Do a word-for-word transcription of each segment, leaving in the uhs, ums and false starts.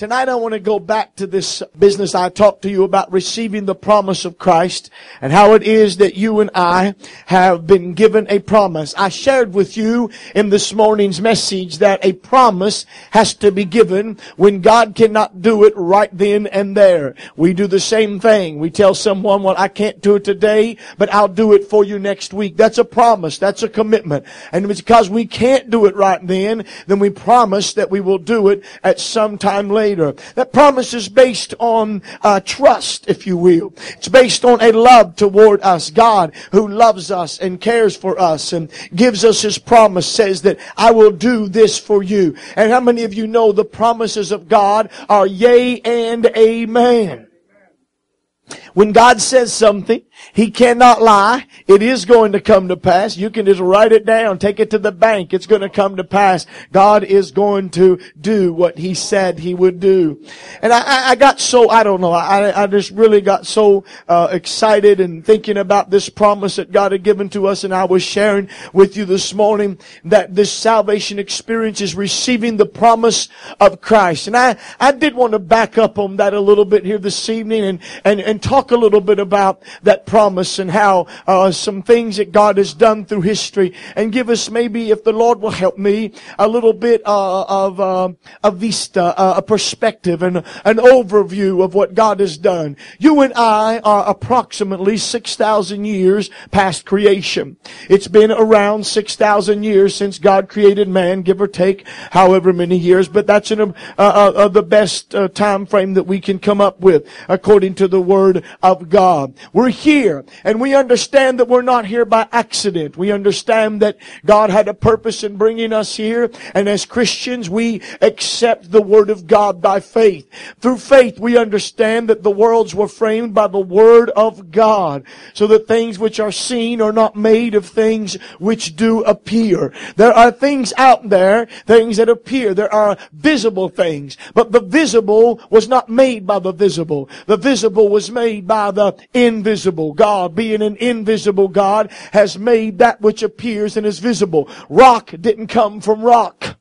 Tonight I want to go back to this business I talked to you about, receiving the promise of Christ and how it is that you and I have been given a promise. I shared with you in this morning's message that a promise has to be given when God cannot do it right then and there. We do the same thing. We tell someone, well, I can't do it today, but I'll do it for you next week. That's a promise. That's a commitment. And because we can't do it right then, then we promise that we will do it at some time later. That promise is based on uh, trust, if you will. It's based on a love toward us. God, who loves us and cares for us and gives us His promise, says that I will do this for you. And how many of you know the promises of God are yea and amen? When God says something, He cannot lie. It is going to come to pass. You can just write it down, take it to the bank. It's going to come to pass. God is going to do what He said He would do. And I, I got so, I don't know, I, I just really got so uh, excited and thinking about this promise that God had given to us. And I was sharing with you this morning that this salvation experience is receiving the promise of Christ. And I, I did want to back up on that a little bit here this evening and, and, and talk a little bit about that promise and how uh, some things that God has done through history, and give us maybe, if the Lord will help me, a little bit uh, of uh, a vista, uh, a perspective, and an overview of what God has done. You and I are approximately six thousand years past creation. It's been around six thousand years since God created man, give or take however many years, but that's in a, uh, uh, the best uh, time frame that we can come up with according to the Word of God. We're here, and we understand that we're not here by accident. We understand that God had a purpose in bringing us here, and as Christians, we accept the Word of God by faith. Through faith, we understand that the worlds were framed by the Word of God, so that things which are seen are not made of things which do appear. There are things out there, things that appear. There are visible things, but the visible was not made by the visible. The visible was made by the invisible. God, being an invisible God, has made that which appears and is visible. Rock didn't come from rock.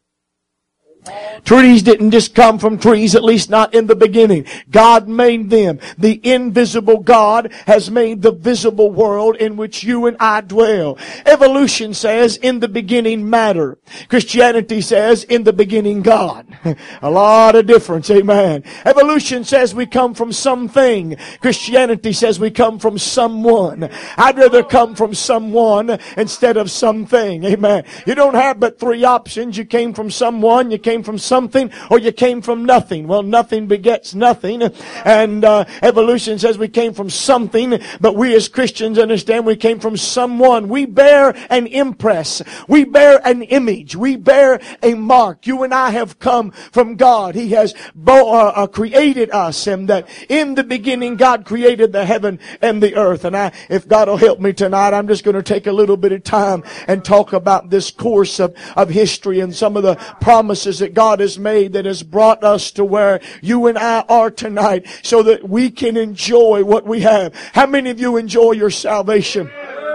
Trees didn't just come from trees, at least not in the beginning. God made them. The invisible God has made the visible world in which you and I dwell. Evolution says, in the beginning matter. Christianity says, in the beginning God. A lot of difference, amen. Evolution says we come from something. Christianity says we come from someone. I'd rather come from someone instead of something, amen. You don't have but three options. You came from someone, you came from something, or you came from nothing. Well, nothing begets nothing. And uh, evolution says we came from something, but we as Christians understand we came from someone. We bear an impress. We bear an image. We bear a mark. You and I have come from God. He has bo- uh, uh, created us, and that in the beginning God created the heaven and the earth. And I, if God will help me tonight, I'm just going to take a little bit of time and talk about this course of, of history and some of the promises that God has made that has brought us to where you and I are tonight, so that we can enjoy what we have. How many of you enjoy your salvation?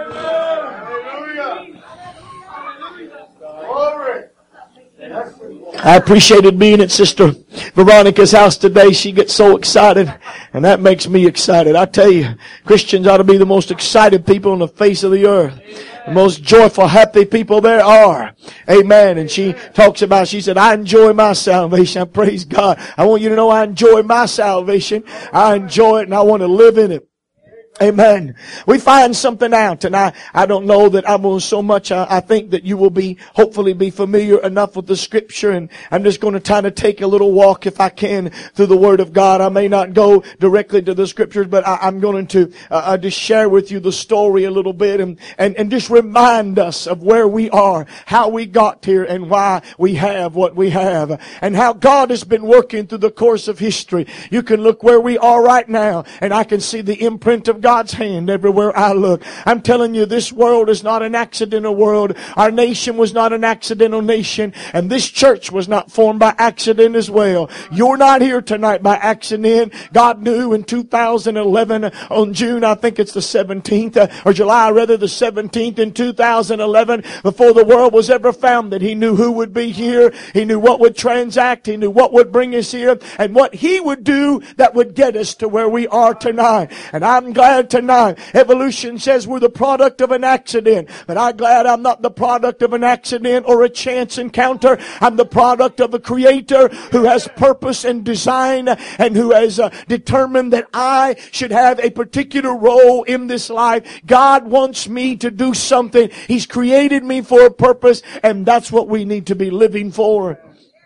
I appreciated being at Sister Veronica's house today. She gets so excited, and that makes me excited. I tell you, Christians ought to be the most excited people on the face of the earth. The most joyful, happy people there are. Amen. And she talks about, she said, I enjoy my salvation. I praise God. I want you to know I enjoy my salvation. I enjoy it, and I want to live in it. Amen. We find something out, and I, I don't know that I will so much. I, I think that you will be, hopefully be familiar enough with the Scripture, and I'm just going to kind of take a little walk, if I can, through the Word of God. I may not go directly to the Scriptures, but I, I'm going to uh, just share with you the story a little bit, and, and, and just remind us of where we are, how we got here, and why we have what we have, and how God has been working through the course of history. You can look where we are right now, and I can see the imprint of God's hand everywhere I look. I'm telling you, this world is not an accidental world. Our nation was not an accidental nation. And this church was not formed by accident as well. You're not here tonight by accident. God knew in two thousand eleven, on June, I think it's the seventeenth, uh, or July rather, the seventeenth in two thousand eleven, before the world was ever founded, He knew who would be here. He knew what would transact. He knew what would bring us here and what He would do that would get us to where we are tonight. And I'm glad tonight. Evolution says we're the product of an accident, but I'm glad I'm not the product of an accident or a chance encounter. I'm the product of a Creator who has purpose and design, and who has uh, determined that I should have a particular role in this life. God wants me to do something. He's created me for a purpose, and that's what we need to be living for.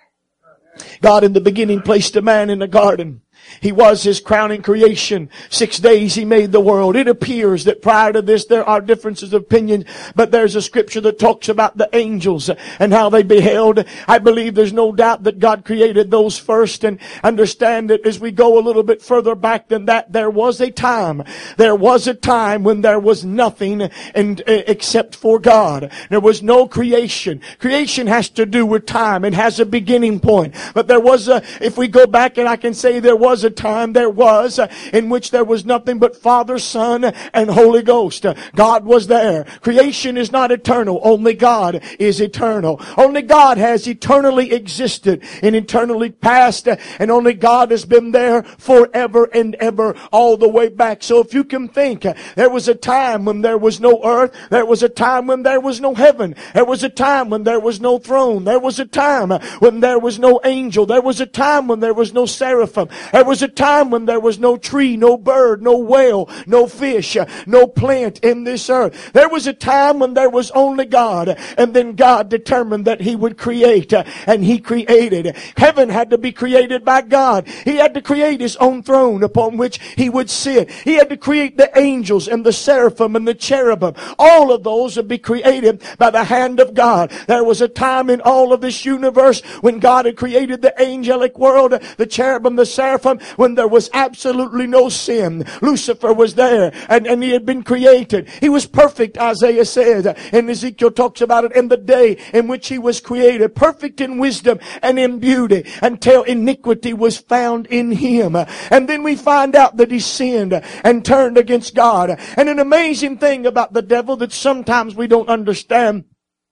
God in the beginning placed a man in a garden. He was His crowning creation. Six days He made the world. It appears that prior to this there are differences of opinion, but there's a scripture that talks about the angels and how they beheld. I believe there's no doubt that God created those first, and understand that as we go a little bit further back than that, there was a time. There was a time when there was nothing and, uh, except for God. There was no creation. Creation has to do with time. It has a beginning point. But there was a, if we go back, and I can say there was a time, there was, uh, in which there was nothing but Father, Son, and Holy Ghost. Uh, God was there. Creation is not eternal. Only God is eternal. Only God has eternally existed and eternally past, uh, and only God has been there forever and ever, all the way back. So if you can think, uh, there was a time when there was no earth. There was a time when there was no heaven. There was a time when there was no throne. There was a time uh, when there was no angel. There was a time when there was no seraphim. There was a time when there was no tree, no bird, no whale, no fish, uh, no plant in this earth. There was a time when there was only God, and then God determined that He would create, uh, and He created. Heaven had to be created by God. He had to create His own throne upon which He would sit. He had to create the angels and the seraphim and the cherubim. All of those would be created by the hand of God. There was a time in all of this universe when God had created the angelic world, the cherubim, the seraphim, when there was absolutely no sin. Lucifer was there, and, and he had been created. He was perfect, Isaiah says, and Ezekiel talks about it, in the day in which he was created, perfect in wisdom and in beauty, until iniquity was found in him. And then we find out that he sinned and turned against God. And an amazing thing about the devil that sometimes we don't understand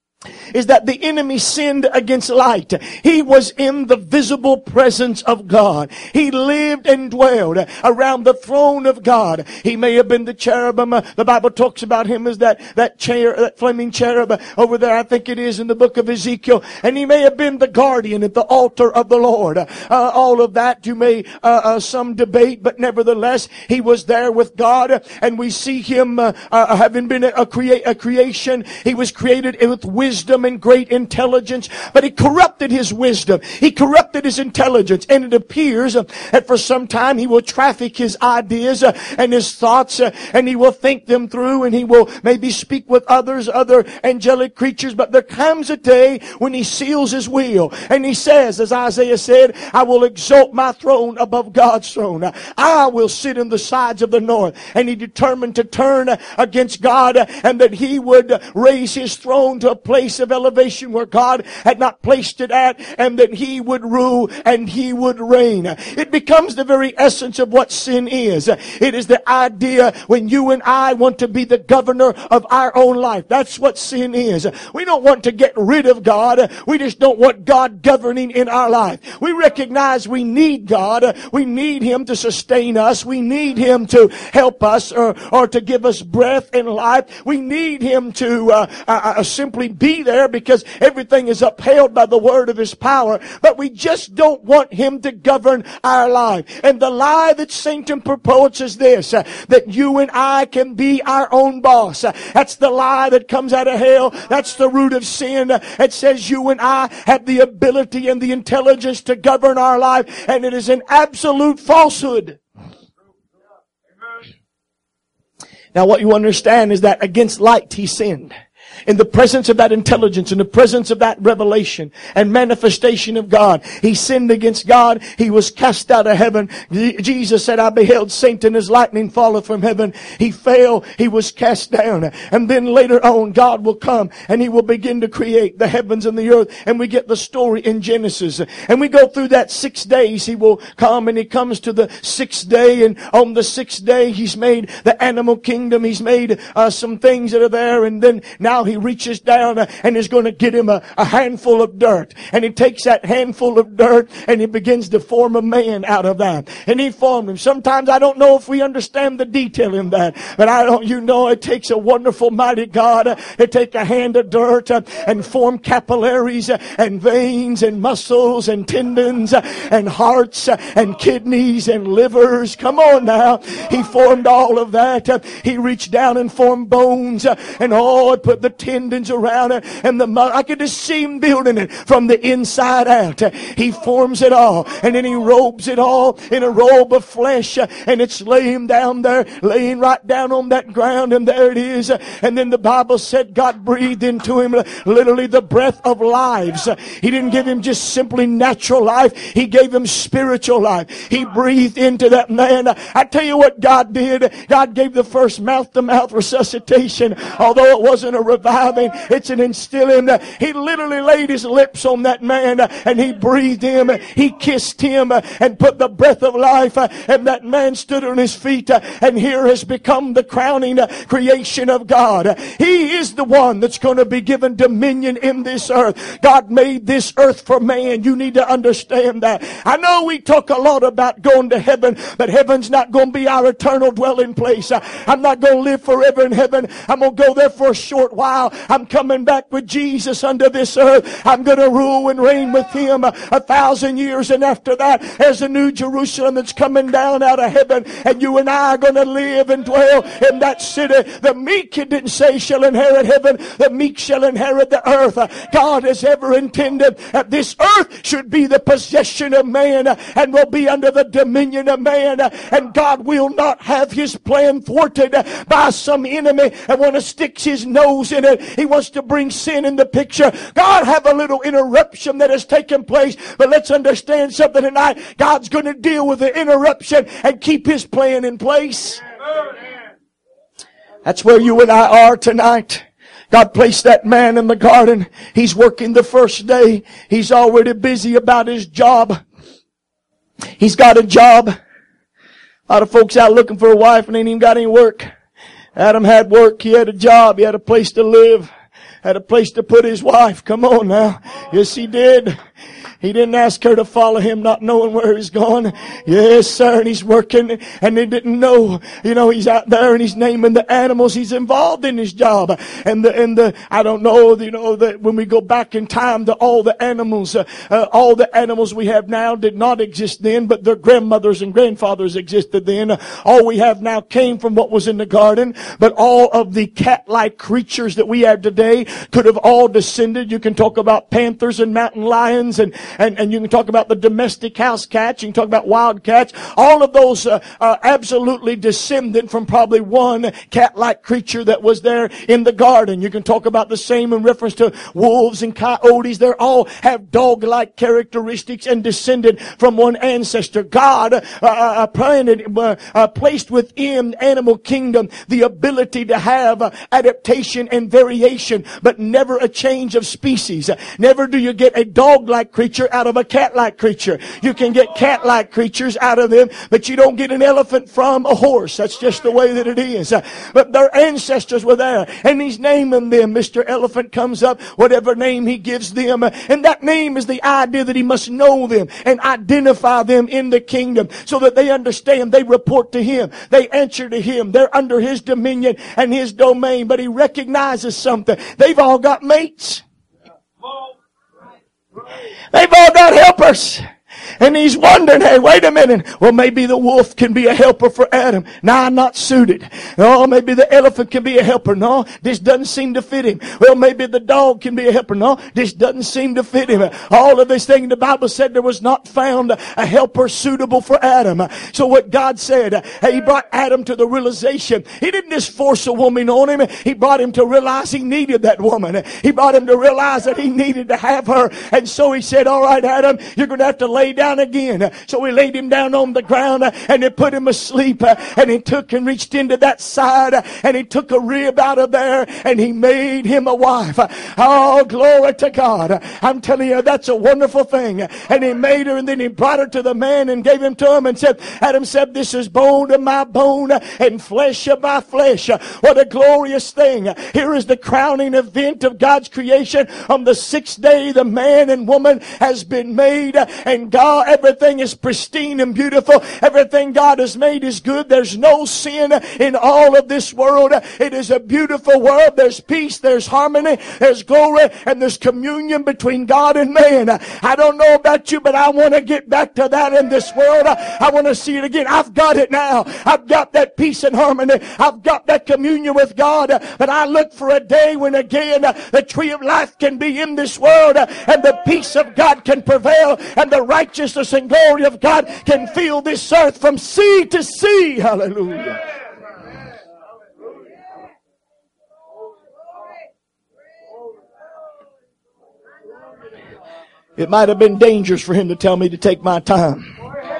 is that the enemy sinned against light. He was in the visible presence of God. He lived and dwelled around the throne of God. He may have been the cherubim. The Bible talks about him as that, that chair, that flaming cherub over there, I think it is in the book of Ezekiel. And he may have been the guardian at the altar of the Lord. Uh, all of that you may, uh, uh, some debate, but nevertheless, he was there with God. And we see him, uh, uh having been a, a, crea- a creation. He was created with wisdom. Wisdom and great intelligence, but he corrupted his wisdom. He corrupted his intelligence, and it appears uh, that for some time he will traffic his ideas uh, and his thoughts, uh, and he will think them through, and he will maybe speak with others, other angelic creatures. But there comes a day when he seals his will, and he says, as Isaiah said, I will exalt my throne above God's throne. I will sit in the sides of the north. And he determined to turn against God, and that he would raise his throne to a place of elevation where God had not placed it at, and that he would rule and he would reign. It becomes the very essence of what sin is. It is the idea when you and I want to be the governor of our own life. That's what sin is. We don't want to get rid of God. We just don't want God governing in our life. We recognize we need God. We need Him to sustain us. We need Him to help us, or, or to give us breath and life. We need Him to uh, uh, simply be there because everything is upheld by the word of His power, but we just don't want Him to govern our life. And the lie that Satan promotes is this, uh, that you and I can be our own boss. Uh, that's the lie that comes out of hell. That's the root of sin. Uh, it says you and I have the ability and the intelligence to govern our life, and it is an absolute falsehood. Now what you understand is that against light he sinned. In the presence of that intelligence, in the presence of that revelation and manifestation of God, he sinned against God. He was cast out of heaven. Jesus said, I beheld Satan as lightning falleth from heaven. He fell. He was cast down. And then later on, God will come and he will begin to create the heavens and the earth. And we get the story in Genesis. And we go through that six days. He will come and he comes to the sixth day. And on the sixth day, he's made the animal kingdom. He's made uh, some things that are there. And then now he reaches down uh, and is going to get him a, a handful of dirt. And he takes that handful of dirt and he begins to form a man out of that. And he formed him. Sometimes I don't know if we understand the detail in that. But I don't, you know, it takes a wonderful, mighty God uh, to take a hand of dirt uh, and form capillaries uh, and veins and muscles and tendons uh, and hearts uh, and kidneys and livers. Come on now. He formed all of that. Uh, he reached down and formed bones uh, and all, and put the tendons around it and the I could just see him building it from the inside out. He forms it all and then he robes it all in a robe of flesh and it's laying down there, laying right down on that ground, and there it is. And then the Bible said God breathed into him literally the breath of lives. He didn't give him just simply natural life. He gave him spiritual life. He breathed into that man. I tell you what God did. God gave the first mouth-to-mouth resuscitation, although it wasn't a reviving, it's an instilling. He literally laid his lips on that man and he breathed him. He kissed him and put the breath of life, and that man stood on his feet, and here has become the crowning creation of God. He is the one that's going to be given dominion in this earth. God made this earth for man. You need to understand that. I know we talk a lot about going to heaven, but heaven's not going to be our eternal dwelling place. I'm not going to live forever in heaven. I'm going to go there for a short while. I'm coming back with Jesus under this earth. I'm going to rule and reign with him a, a thousand years, and after that there's a new Jerusalem that's coming down out of heaven, and you and I are going to live and dwell in that city. The meek, it didn't say, shall inherit heaven. The meek shall inherit the earth. God has ever intended that this earth should be the possession of man and will be under the dominion of man, and God will not have his plan thwarted by some enemy and want to stick his nose in it. He wants to bring sin in the picture. God have a little interruption that has taken place, but let's understand something tonight. God's going to deal with the interruption and keep his plan in place. That's where you and I are tonight. God placed that man in the garden. He's working the first day. He's already busy about his job. He's got a job. A lot of folks out looking for a wife and ain't even got any work. Adam had work. He had a job. He had a place to live. Had a place to put his wife. Come on now. Yes, he did. He didn't ask her to follow him not knowing where he's going. Yes, sir. And he's working and they didn't know. You know, he's out there and he's naming the animals. He's involved in his job. And the, and the, I don't know, you know, that when we go back in time to all the animals, uh, uh, all the animals we have now did not exist then, but their grandmothers and grandfathers existed then. Uh, all we have now came from what was in the garden, but all of the cat-like creatures that we have today could have all descended. You can talk about panthers and mountain lions and And, and you can talk about the domestic house cats. You can talk about wild cats. All of those uh, are absolutely descended from probably one cat-like creature that was there in the garden. You can talk about the same in reference to wolves and coyotes. They all have dog-like characteristics and descended from one ancestor. God uh, uh, planted, uh, uh, placed within animal kingdom the ability to have uh, adaptation and variation, but never a change of species. Never do you get a dog-like creature out of a cat-like creature. You can get cat-like creatures out of them, but you don't get an elephant from a horse. That's just the way that it is. Uh, but their ancestors were there, and he's naming them. Mister Elephant comes up, whatever name he gives them, uh, and that name is the idea that he must know them and identify them in the kingdom so that they understand. They report to him. They answer to him. They're under his dominion and his domain, but he recognizes something. They've all got mates. They've all got helpers. And he's wondering, hey, wait a minute. Well, maybe the wolf can be a helper for Adam. Now I'm not suited. Oh, maybe the elephant can be a helper. No, this doesn't seem to fit him. Well, maybe the dog can be a helper. No, this doesn't seem to fit him. All of this thing, the Bible said there was not found a helper suitable for Adam. So what God said, he brought Adam to the realization. He didn't just force a woman on him. He brought him to realize he needed that woman. He brought him to realize that he needed to have her. And so he said, all right, Adam, you're going to have to lay down again. So he laid him down on the ground and he put him asleep, and he took and reached into that side and he took a rib out of there and he made him a wife. Oh, glory to God. I'm telling you, that's a wonderful thing. And he made her, and then he brought her to the man and gave him to him and said, Adam said, this is bone of my bone and flesh of my flesh. What a glorious thing. Here is the crowning event of God's creation. On the sixth day, the man and woman has been made, and God, everything is pristine and beautiful. Everything God has made is good. There's no sin in all of this world. It is a beautiful world. There's peace, there's harmony, there's glory, and there's communion between God and man. I don't know about you, but I want to get back to that in this world. I want to see it again. I've got it now. I've got that peace and harmony. I've got that communion with God. But I look for a day when again the tree of life can be in this world, and the peace of God can prevail, and the righteousness and glory of God can fill this earth from sea to sea. Hallelujah. It might have been dangerous for him to tell me to take my time.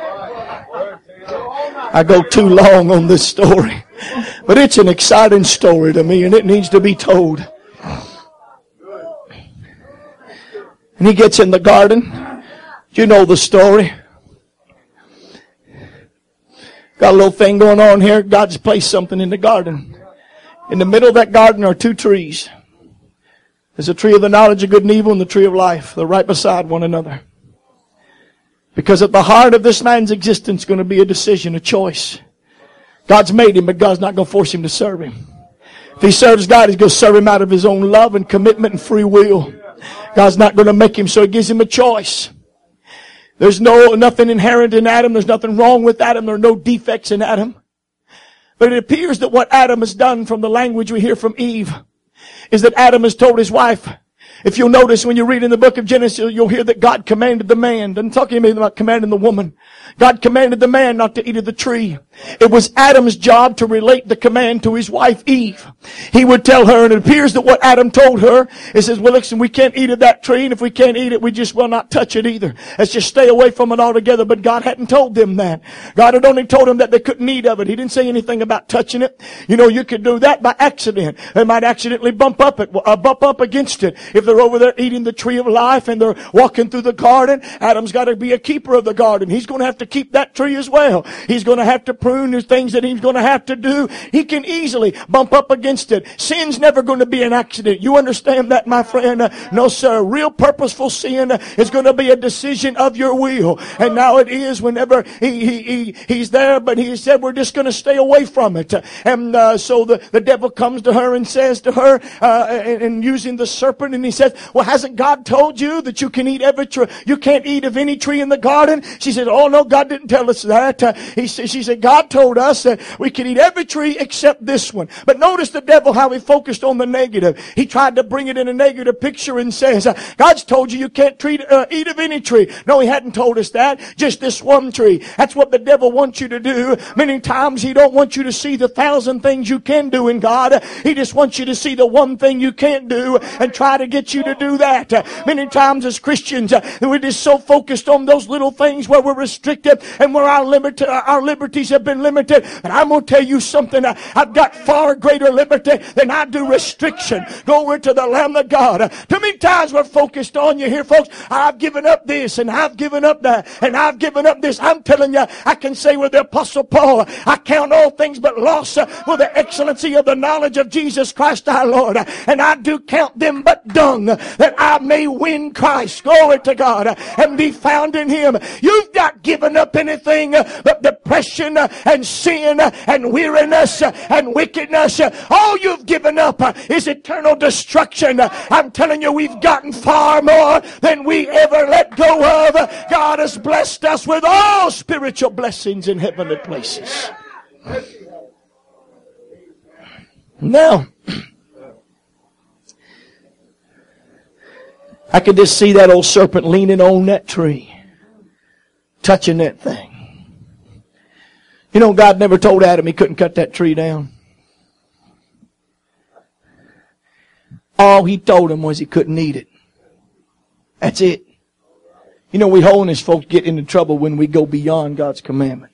I go too long on this story. But it's an exciting story to me, and it needs to be told. And he gets in the garden. You know the story. Got a little thing going on here. God's placed something in the garden. In the middle of that garden are two trees. There's a tree of the knowledge of good and evil and the tree of life. They're right beside one another. Because at the heart of this man's existence is going to be a decision, a choice. God's made him, but God's not going to force him to serve him. If he serves God, he's going to serve him out of his own love and commitment and free will. God's not going to make him, so he gives him a choice. There's no nothing inherent in Adam. There's nothing wrong with Adam. There are no defects in Adam. But it appears that what Adam has done, from the language we hear from Eve, is that Adam has told his wife. If you'll notice when you read in the book of Genesis, you'll hear that God commanded the man. Doesn't talk anything about commanding the woman. God commanded the man not to eat of the tree. It was Adam's job to relate the command to his wife Eve. He would tell her, and it appears that what Adam told her, he says, well, listen, we can't eat of that tree, and if we can't eat it, we just will not touch it either. Let's just stay away from it altogether. But God hadn't told them that. God had only told them that they couldn't eat of it. He didn't say anything about touching it. You know, you could do that by accident. They might accidentally bump up it, uh, bump up against it. If they're over there eating the tree of life and they're walking through the garden, Adam's got to be a keeper of the garden. He's going to have to keep that tree as well. He's going to have to prune. There's things that he's going to have to do. He can easily bump up against it. Sin's never going to be an accident. You understand that, my friend? Uh, no, sir. Real purposeful sin uh, is going to be a decision of your will. And now it is whenever he, he, he he's there, but he said we're just going to stay away from it. And uh, so the, the devil comes to her and says to her, uh, and, and using the serpent, and he says, well, hasn't God told you that you can eat every tree? You can't eat of any tree in the garden? She said, oh no, God didn't tell us that. Uh, he said, she said, God told us that we can eat every tree except this one. But notice the devil, how he focused on the negative. He tried to bring it in a negative picture and says, uh, God's told you you can't treat, uh, eat of any tree. No, he hadn't told us that. Just this one tree. That's what the devil wants you to do. Many times he don't want you to see the thousand things you can do in God. He just wants you to see the one thing you can't do and try to get you to do that. Uh, many times as Christians, uh, we're just so focused on those little things where we're restricted and where our limit, uh, our liberties have been limited. And I'm going to tell you something. Uh, I've got far greater liberty than I do restriction. Glory to the Lamb of God. Uh, too many times we're focused on, you hear folks, I've given up this and I've given up that and I've given up this. I'm telling you, I can say with the Apostle Paul, I count all things but loss uh, for the excellency of the knowledge of Jesus Christ our Lord. Uh, and I do count them but dung tongue that I may win Christ. Glory to God. And be found in Him. You've not given up anything but depression and sin and weariness and wickedness. All you've given up is eternal destruction. I'm telling you, we've gotten far more than we ever let go of. God has blessed us with all spiritual blessings in heavenly places. Now, I could just see that old serpent leaning on that tree, touching that thing. You know, God never told Adam he couldn't cut that tree down. All He told him was he couldn't eat it. That's it. You know, we holiness folks get into trouble when we go beyond God's commandment.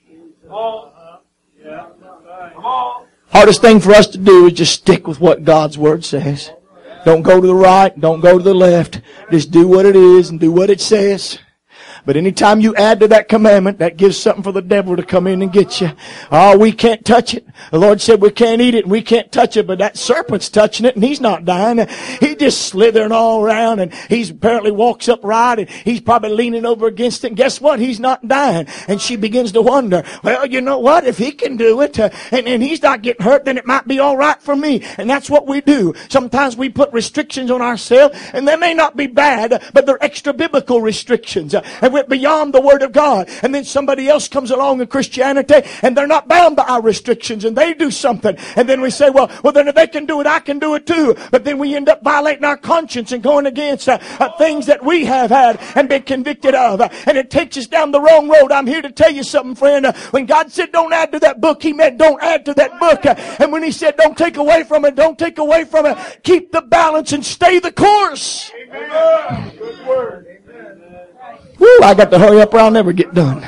Hardest thing for us to do is just stick with what God's Word says. Don't go to the right. Don't go to the left. Just do what it is and do what it says. But anytime you add to that commandment, that gives something for the devil to come in and get you. Oh, we can't touch it. The Lord said we can't eat it and we can't touch it, but that serpent's touching it and he's not dying. He's just slithering all around and he's apparently walks upright and he's probably leaning over against it. And guess what? He's not dying. And she begins to wonder, well, you know what? If he can do it uh, and, and he's not getting hurt, then it might be all right for me. And that's what we do. Sometimes we put restrictions on ourselves and they may not be bad, but they're extra biblical restrictions. Uh, and went beyond the Word of God. And then somebody else comes along in Christianity and they're not bound by our restrictions and they do something. And then we say, well, well then if they can do it, I can do it too. But then we end up violating our conscience and going against uh, uh, things that we have had and been convicted of. Uh, and it takes us down the wrong road. I'm here to tell you something, friend. Uh, when God said don't add to that book, He meant don't add to that book. Uh, and when He said don't take away from it, don't take away from it. Keep the balance and stay the course. Amen. Good word. Woo, I got to hurry up or I'll never get done.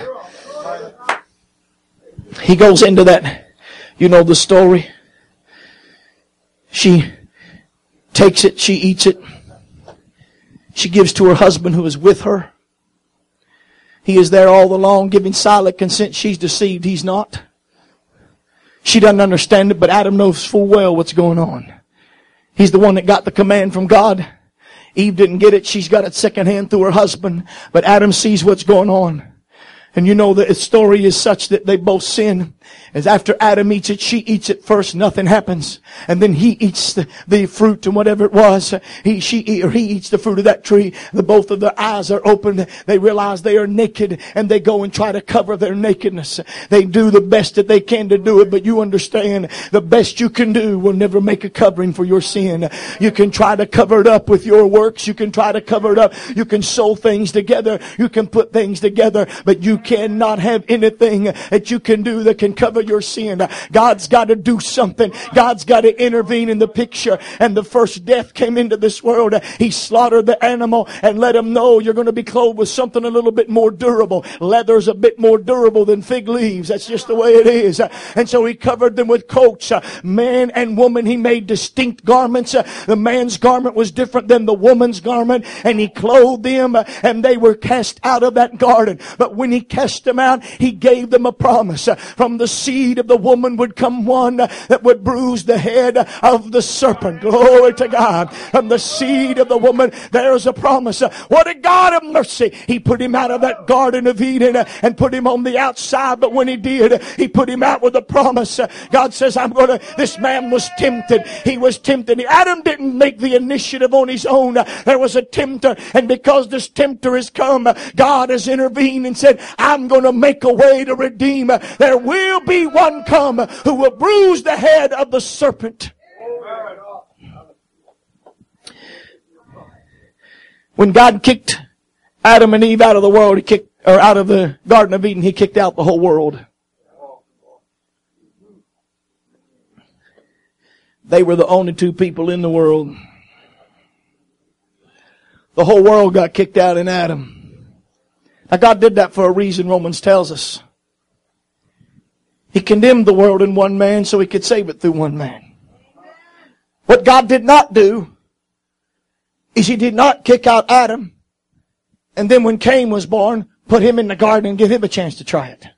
He goes into that. You know the story. She takes it. She eats it. She gives to her husband who is with her. He is there all along giving silent consent. She's deceived. He's not. She doesn't understand it, but Adam knows full well what's going on. He's the one that got the command from God. Eve didn't get it. She's got it secondhand through her husband. But Adam sees what's going on. And you know the story is such that they both sin. As after Adam eats it, she eats it first, nothing happens. And then he eats the, the fruit and whatever it was. He, she, eat, or he eats the fruit of that tree. The both of their eyes are opened. They realize they are naked and they go and try to cover their nakedness. They do the best that they can to do it, but you understand the best you can do will never make a covering for your sin. You can try to cover it up with your works. You can try to cover it up. You can sew things together. You can put things together, but you cannot have anything that you can do that can cover your sin. God's got to do something. God's got to intervene in the picture. And the first death came into this world. He slaughtered the animal and let him know you're going to be clothed with something a little bit more durable. Leather's a bit more durable than fig leaves. That's just the way it is. And so He covered them with coats. Man and woman, He made distinct garments. The man's garment was different than the woman's garment. And He clothed them and they were cast out of that garden. But when He cast them out, He gave them a promise. From the seed of the woman would come one that would bruise the head of the serpent. Glory to God. From the seed of the woman, there's a promise. What a God of mercy. He put him out of that Garden of Eden and put him on the outside. But when He did, He put him out with a promise. God says, I'm going to, this man was tempted. He was tempted. Adam didn't make the initiative on his own. There was a tempter. And because this tempter has come, God has intervened and said, I'm going to make a way to redeem. There will be one come who will bruise the head of the serpent. When God kicked Adam and Eve out of the world, He kicked, or out of the Garden of Eden, He kicked out the whole world. They were the only two people in the world. The whole world got kicked out in Adam. Now God did that for a reason, Romans tells us. He condemned the world in one man so He could save it through one man. What God did not do is He did not kick out Adam and then when Cain was born, put him in the garden and give him a chance to try it.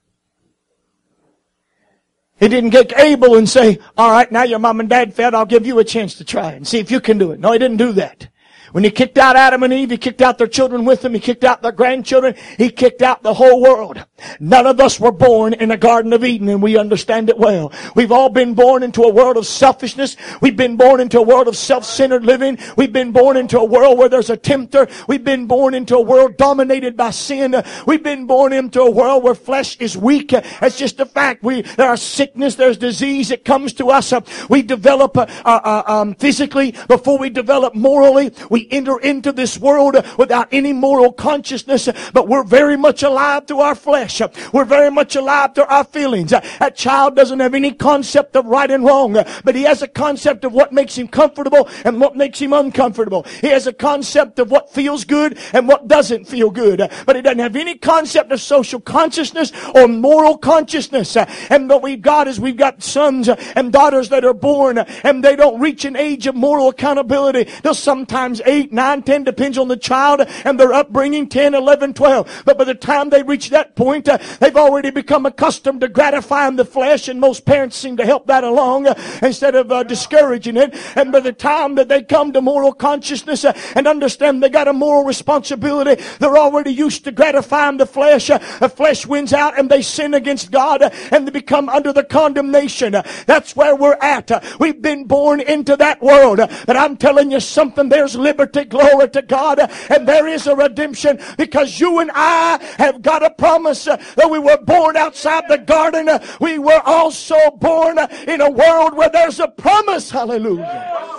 He didn't get Abel and say, all right, now your mom and dad failed, I'll give you a chance to try it and see if you can do it. No, He didn't do that. When He kicked out Adam and Eve, He kicked out their children with them. He kicked out their grandchildren. He kicked out the whole world. None of us were born in a Garden of Eden, and we understand it well. We've all been born into a world of selfishness. We've been born into a world of self-centered living. We've been born into a world where there's a tempter. We've been born into a world dominated by sin. We've been born into a world where flesh is weak. It's just a fact. We, there's sickness, there's disease that comes to us. We develop uh, uh, um, physically before we develop morally. We enter into this world without any moral consciousness, but we're very much alive to our flesh. We're very much alive to our feelings. That child doesn't have any concept of right and wrong, but he has a concept of what makes him comfortable and what makes him uncomfortable. He has a concept of what feels good and what doesn't feel good, but he doesn't have any concept of social consciousness or moral consciousness. And what we've got is we've got sons and daughters that are born and they don't reach an age of moral accountability. They'll sometimes eight, nine, ten, depends on the child and their upbringing, ten, eleven, twelve. But by the time they reach that point, uh, they've already become accustomed to gratifying the flesh, and most parents seem to help that along uh, instead of uh, discouraging it. And by the time that they come to moral consciousness uh, and understand they got a moral responsibility, they're already used to gratifying the flesh. Uh, the flesh wins out and they sin against God uh, and they become under the condemnation. Uh, that's where we're at. Uh, we've been born into that world. Uh, but I'm telling you something, there's liberty, glory to God, uh, and there is a redemption, because you and I have got a promise uh, that we were born outside the garden. Uh, we were also born uh, in a world where there's a promise. Hallelujah.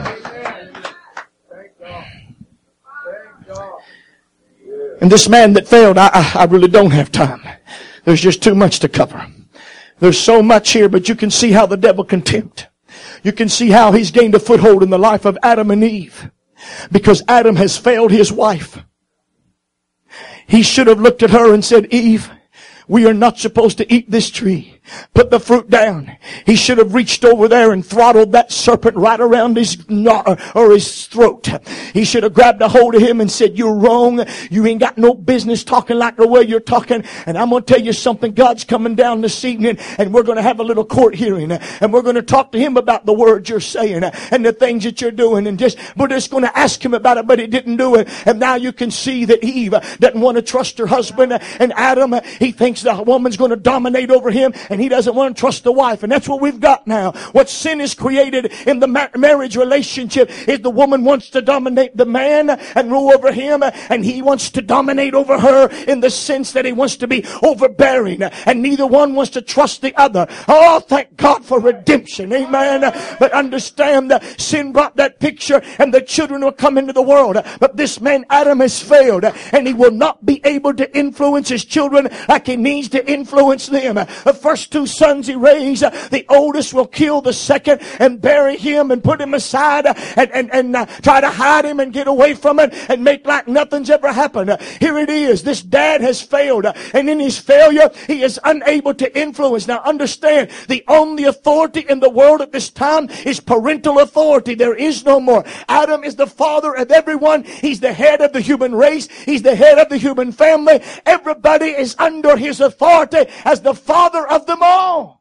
And this man that failed, I, I, I really don't have time. There's just too much to cover. There's so much here, but you can see how the devil can tempt. You can see how he's gained a foothold in the life of Adam and Eve, because Adam has failed his wife. He should have looked at her and said, Eve, we are not supposed to eat this tree. Put the fruit down. He should have reached over there and throttled that serpent right around his gnaw, or his throat. He should have grabbed a hold of him and said, you're wrong. You ain't got no business talking like the way you're talking. And I'm going to tell you something. God's coming down this evening and we're going to have a little court hearing. And we're going to talk to him about the words you're saying and the things that you're doing. And just, we're just going to ask him about it, but he didn't do it. And now you can see that Eve doesn't want to trust her husband. And Adam, he thinks the woman's going to dominate over him. And he doesn't want to trust the wife. And that's what we've got now. What sin is created in the ma- marriage relationship is the woman wants to dominate the man and rule over him, and he wants to dominate over her in the sense that he wants to be overbearing, and neither one wants to trust the other. Oh, thank God for redemption. Amen. But understand that sin brought that picture, and the children will come into the world. But this man Adam has failed, and he will not be able to influence his children like he needs to influence them. The first two sons he raised, the oldest will kill the second and bury him and put him aside and, and, and uh, try to hide him and get away from it and make like nothing's ever happened. Uh, here it is. This dad has failed, uh, and in his failure, he is unable to influence. Now understand, the only authority in the world at this time is parental authority. There is no more. Adam is the father of everyone. He's the head of the human race. He's the head of the human family. Everybody is under his authority as the father of them all.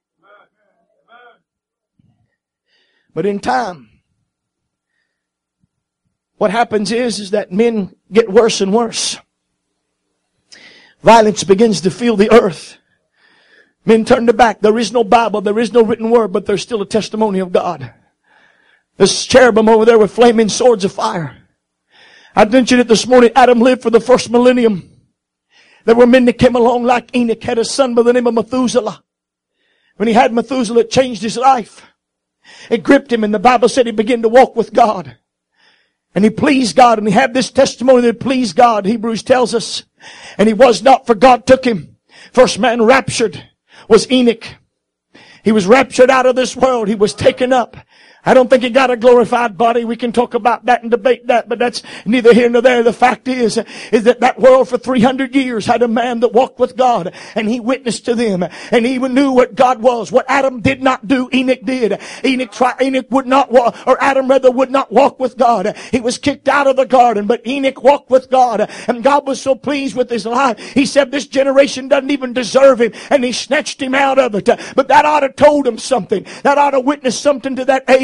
But in time, what happens is, is that men get worse and worse. Violence begins to fill the earth. Men turn their back. There is no Bible. There is no written word, but there's still a testimony of God. This cherubim over there with flaming swords of fire. I mentioned it this morning. Adam lived for the first millennium. There were men that came along like Enoch, had a son by the name of Methuselah. When he had Methuselah, it changed his life. It gripped him, and the Bible said he began to walk with God. And he pleased God, and he had this testimony that it pleased God, Hebrews tells us. And he was not, for God took him. First man raptured was Enoch. He was raptured out of this world. He was taken up. I don't think he got a glorified body. We can talk about that and debate that, but that's neither here nor there. The fact is, is that that world for three hundred years had a man that walked with God, and he witnessed to them, and he knew what God was. What Adam did not do, Enoch did. Enoch tried, Enoch would not walk, or Adam rather would not walk with God. He was kicked out of the garden, but Enoch walked with God, and God was so pleased with his life. He said, this generation doesn't even deserve him, and he snatched him out of it. But that ought to told him something. That ought to witness something to that age.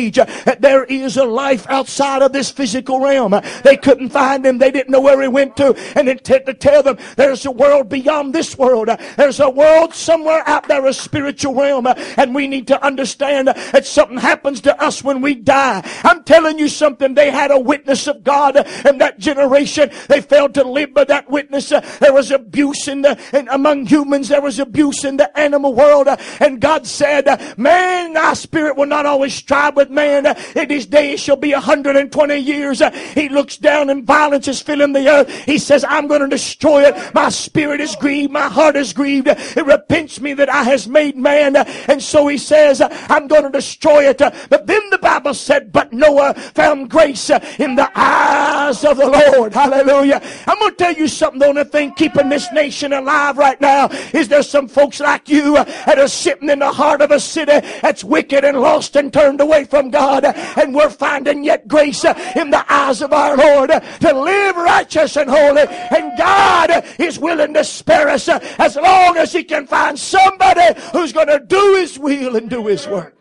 age that there is a life outside of this physical realm. They couldn't find him. They didn't know where he went to. And it to tell them there's a world beyond this world. There's a world somewhere out there, a spiritual realm. And we need to understand that something happens to us when we die. I'm telling you something. They had a witness of God in that generation. They failed to live by that witness. There was abuse in the, in, among humans. There was abuse in the animal world. And God said, man, thy spirit will not always strive with man. In his days shall be one hundred twenty years. He looks down and violence is filling the earth. He says, I'm going to destroy it. My spirit is grieved. My heart is grieved. It repents me that I has made man. And so he says, I'm going to destroy it. But then the Bible said, but Noah found grace in the eyes of the Lord. Hallelujah. I'm going to tell you something. The only thing keeping this nation alive right now is there's some folks like you that are sitting in the heart of a city that's wicked and lost and turned away from God. And we're finding yet grace in the eyes of our Lord to live righteous and holy. And God is willing to spare us as long as he can find somebody who's going to do his will and do his work.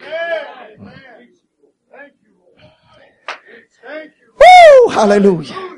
Woo! Hallelujah.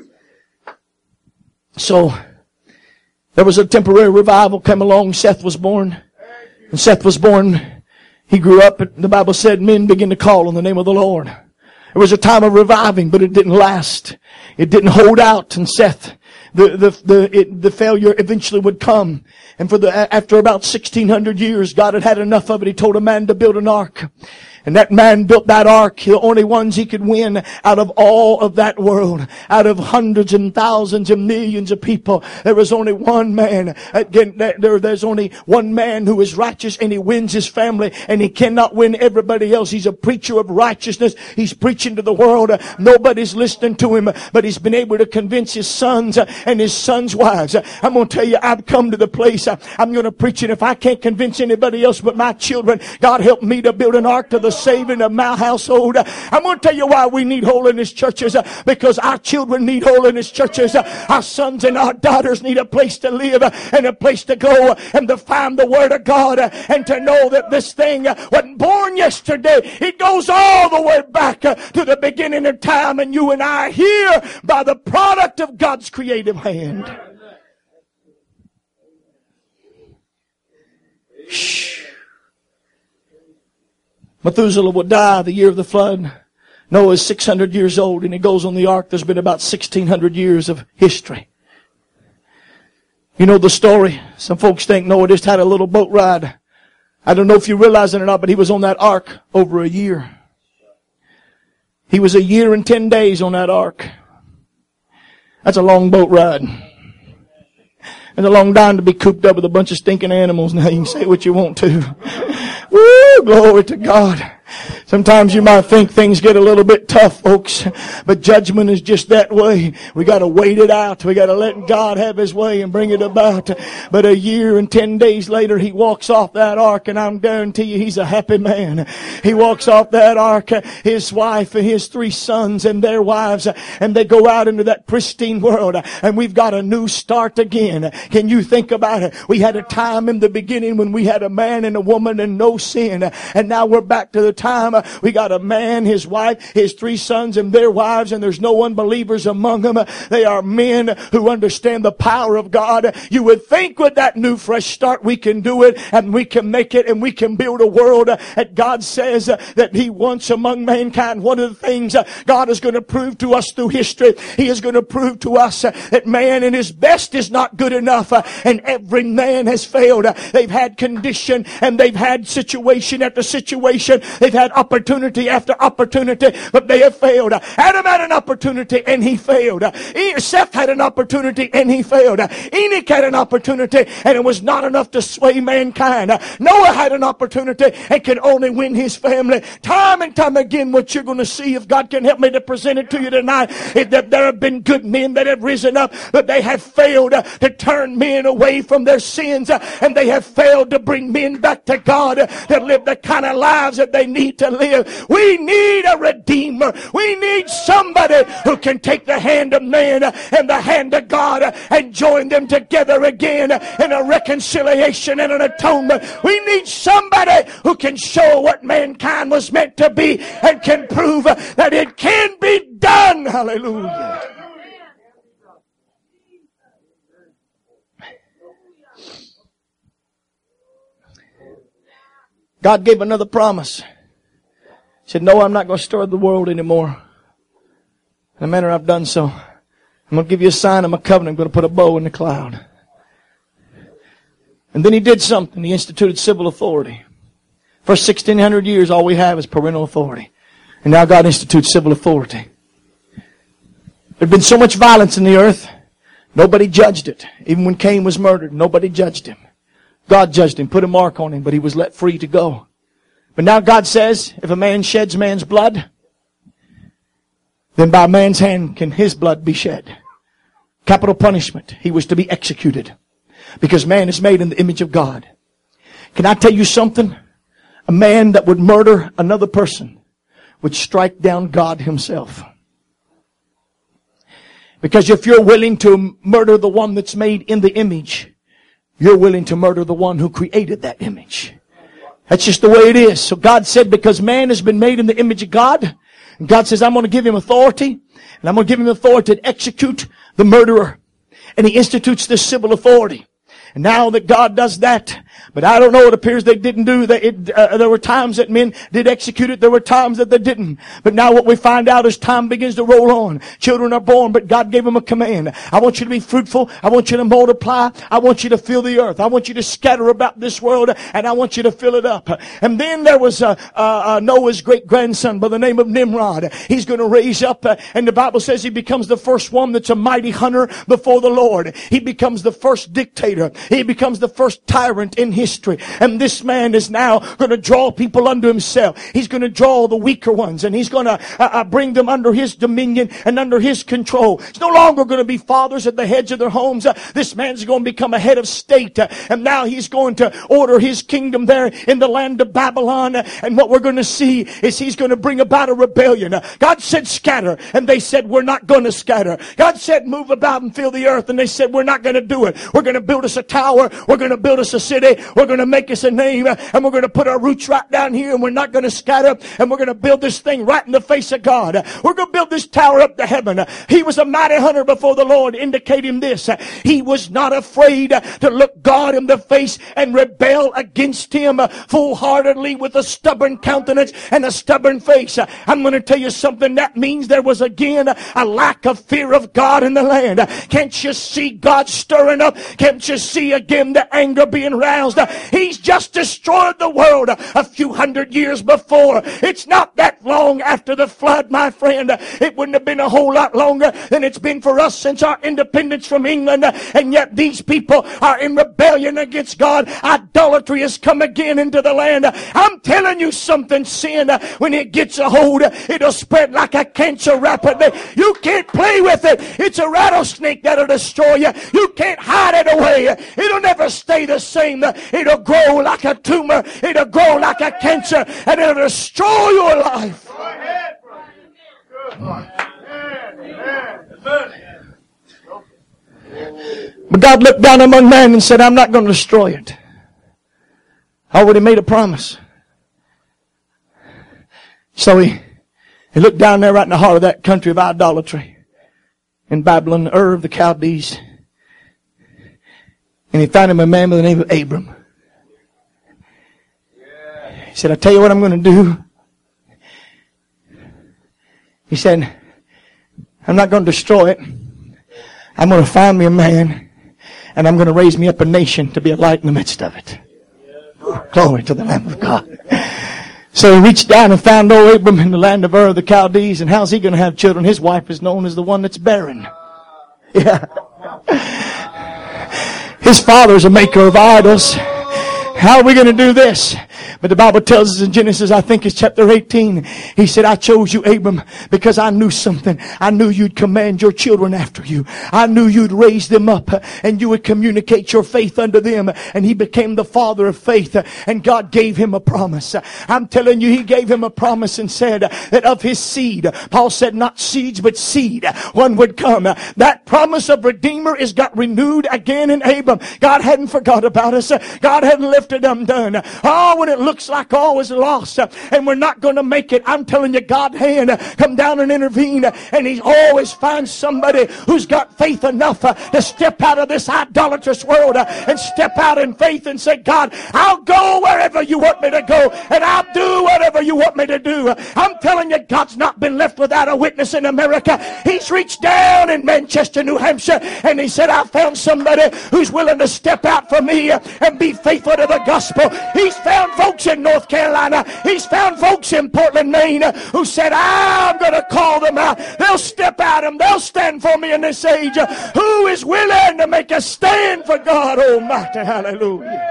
So there was a temporary revival came along. Seth was born. When Seth was born, he grew up, and the Bible said men began to call on the name of the Lord. It was a time of reviving, but it didn't last. It didn't hold out. And Seth, the the the, it, the failure eventually would come. And for the after about sixteen hundred years, God had had enough of it. He told a man to build an ark. And that man built that ark, the only ones he could win out of all of that world. Out of hundreds and thousands and millions of people, there was only one man. Again, there, there's only one man who is righteous, and he wins his family, and he cannot win everybody else. He's a preacher of righteousness. He's preaching to the world. Nobody's listening to him, but he's been able to convince his sons and his sons' wives. I'm going to tell you, I've come to the place, I'm going to preach it. If I can't convince anybody else but my children, God help me to build an ark to the saving of my household. I'm going to tell you why we need holiness churches, because our children need holiness churches. Our sons and our daughters need a place to live and a place to go and to find the Word of God and to know that this thing wasn't born yesterday. It goes all the way back to the beginning of time, and you and I are here by the product of God's creative hand. Shh. Methuselah will die the year of the flood. Noah is six hundred years old, and he goes on the ark. There's been about sixteen hundred years of history. You know the story. Some folks think Noah just had a little boat ride. I don't know if you realize it or not, but he was on that ark over a year. He was a year and ten days on that ark. That's a long boat ride. It's a long time to be cooped up with a bunch of stinking animals. Now you can say what you want to. Woo! Glory to God. Sometimes you might think things get a little bit tough, folks, but judgment is just that way. We got to wait it out. We got to let God have His way and bring it about. But a year and ten days later, he walks off that ark, and I'm guarantee you he's a happy man. He walks off that ark, his wife and his three sons and their wives, and they go out into that pristine world, and we've got a new start again. Can you think about it? We had a time in the beginning when we had a man and a woman and no sin, and now we're back to the time we got a man, his wife, his three sons and their wives, and there's no unbelievers among them. They are men who understand the power of God. You would think with that new fresh start we can do it, and we can make it, and we can build a world that God says that He wants among mankind. One of the things God is going to prove to us through history, He is going to prove to us that man in his best is not good enough, and every man has failed. They've had condition, and they've had situation after situation. They've had opportunity after opportunity, but they have failed. Adam had an opportunity and he failed. Seth had an opportunity and he failed. Enoch had an opportunity and it was not enough to sway mankind. Noah had an opportunity and could only win his family. Time and time again, what you're going to see, if God can help me to present it to you tonight, is that there have been good men that have risen up, but they have failed to turn men away from their sins, and they have failed to bring men back to God, to live the kind of lives that they need to live. We need a Redeemer. We need somebody who can take the hand of man and the hand of God and join them together again in a reconciliation and an atonement. We need somebody who can show what mankind was meant to be and can prove that it can be done. Hallelujah. God gave another promise. He said, no, I'm not going to stir the world anymore. In the manner I've done so, I'm going to give you a sign of my covenant. I'm going to put a bow in the cloud. And then he did something. He instituted civil authority. For sixteen hundred years, all we have is parental authority. And now God institutes civil authority. There had been so much violence in the earth, nobody judged it. Even when Cain was murdered, nobody judged him. God judged him, put a mark on him, but he was let free to go. But now God says, if a man sheds man's blood, then by man's hand can his blood be shed. Capital punishment. He was to be executed. Because man is made in the image of God. Can I tell you something? A man that would murder another person would strike down God himself. Because if you're willing to murder the one that's made in the image, you're willing to murder the one who created that image. That's just the way it is. So God said, because man has been made in the image of God, and God says, I'm going to give him authority, and I'm going to give him authority to execute the murderer. And he institutes this civil authority. And now that God does that, but I don't know, it appears they didn't do that. It, uh, there were times that men did execute it. There were times that they didn't. But now what we find out as time begins to roll on, children are born, but God gave them a command. I want you to be fruitful. I want you to multiply. I want you to fill the earth. I want you to scatter about this world, and I want you to fill it up. And then there was uh, uh, Noah's great grandson by the name of Nimrod. He's going to raise up, uh, and the Bible says he becomes the first one that's a mighty hunter before the Lord. He becomes the first dictator. He becomes the first tyrant in history. And this man is now going to draw people unto himself. He's going to draw the weaker ones, and he's going to uh, uh, bring them under his dominion and under his control. It's no longer going to be fathers at the heads of their homes. Uh, this man's going to become a head of state. Uh, and now he's going to order his kingdom there in the land of Babylon. Uh, and what we're going to see is he's going to bring about a rebellion. Uh, God said scatter, and they said we're not going to scatter. God said move about and fill the earth, and they said we're not going to do it. We're going to build us a tower. We're going to build us a city. We're going to make us a name, and we're going to put our roots right down here, and we're not going to scatter, and we're going to build this thing right in the face of God. We're going to build this tower up to heaven. He was a mighty hunter before the Lord, indicating this. He was not afraid to look God in the face and rebel against him full-heartedly with a stubborn countenance and a stubborn face. I'm going to tell you something. That means there was again a lack of fear of God in the land. Can't you see God stirring up? Can't you see again the anger being roused? He's just destroyed the world a few hundred years before. It's not that long after the flood, my friend. It wouldn't have been a whole lot longer than it's been for us since our independence from England. And yet these people are in rebellion against God. Idolatry has come again into the land. I'm telling you something, sin, when it gets a hold, it'll spread like a cancer rapidly. You can't play with it. It's a rattlesnake that'll destroy you. You can't hide it away. It'll never stay the same. It'll grow like a tumor. It'll grow like a cancer, and it'll destroy your life. But God looked down among men and said, I'm not going to destroy it. I already made a promise. So he, he looked down there right in the heart of that country of idolatry in Babylon, Ur of the Chaldees. And he found him a man by the name of Abram. He said, I tell you what I'm going to do. He said, I'm not going to destroy it. I'm going to find me a man, and I'm going to raise me up a nation to be a light in the midst of it. Glory to the Lamb of God. So he reached down and found old Abram in the land of Ur of the Chaldees. And how's he going to have children? His wife is known as the one that's barren. Yeah. His father's a maker of idols. How are we going to do this? But the Bible tells us in Genesis, I think it's chapter eighteen, he said, I chose you, Abram, because I knew something. I knew you'd command your children after you. I knew you'd raise them up and you would communicate your faith unto them. And he became the father of faith. And God gave him a promise. I'm telling you, he gave him a promise and said that of his seed, Paul said not seeds but seed, one would come. That promise of Redeemer is got renewed again in Abram. God hadn't forgot about us. God hadn't left it undone. Oh, when it looks like all is lost and we're not going to make it, I'm telling you, God hand come down and intervene, and he always finds somebody who's got faith enough to step out of this idolatrous world and step out in faith and say, God, I'll go wherever you want me to go and I'll do whatever you want me to do. I'm telling you, God's not been left without a witness in America. He's reached down in Manchester, New Hampshire, and he said, I found somebody who's willing to step out for me and be faithful to the gospel. He's found folks in North Carolina. He's found folks in Portland, Maine, who said, I'm going to call them out. They'll step out and they'll stand for me in this age. Who is willing to make a stand for God Almighty? Hallelujah.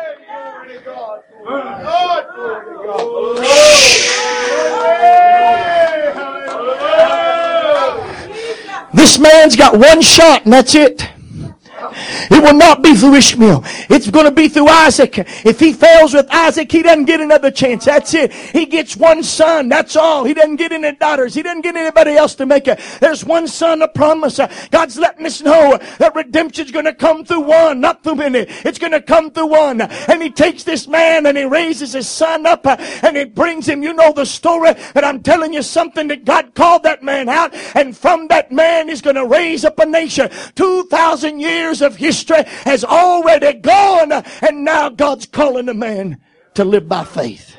This man's got one shot and that's it. It will not be through Ishmael. It's going to be through Isaac. If he fails with Isaac, he doesn't get another chance. That's it. He gets one son. That's all. He doesn't get any daughters. He doesn't get anybody else to make it. There's one son, a promise. God's letting us know that redemption's going to come through one, not through many. It's going to come through one. And he takes this man and he raises his son up and he brings him. You know the story, but I'm telling you something, that God called that man out, and from that man he's going to raise up a nation. Two thousand years of history has already gone, and now God's calling a man to live by faith.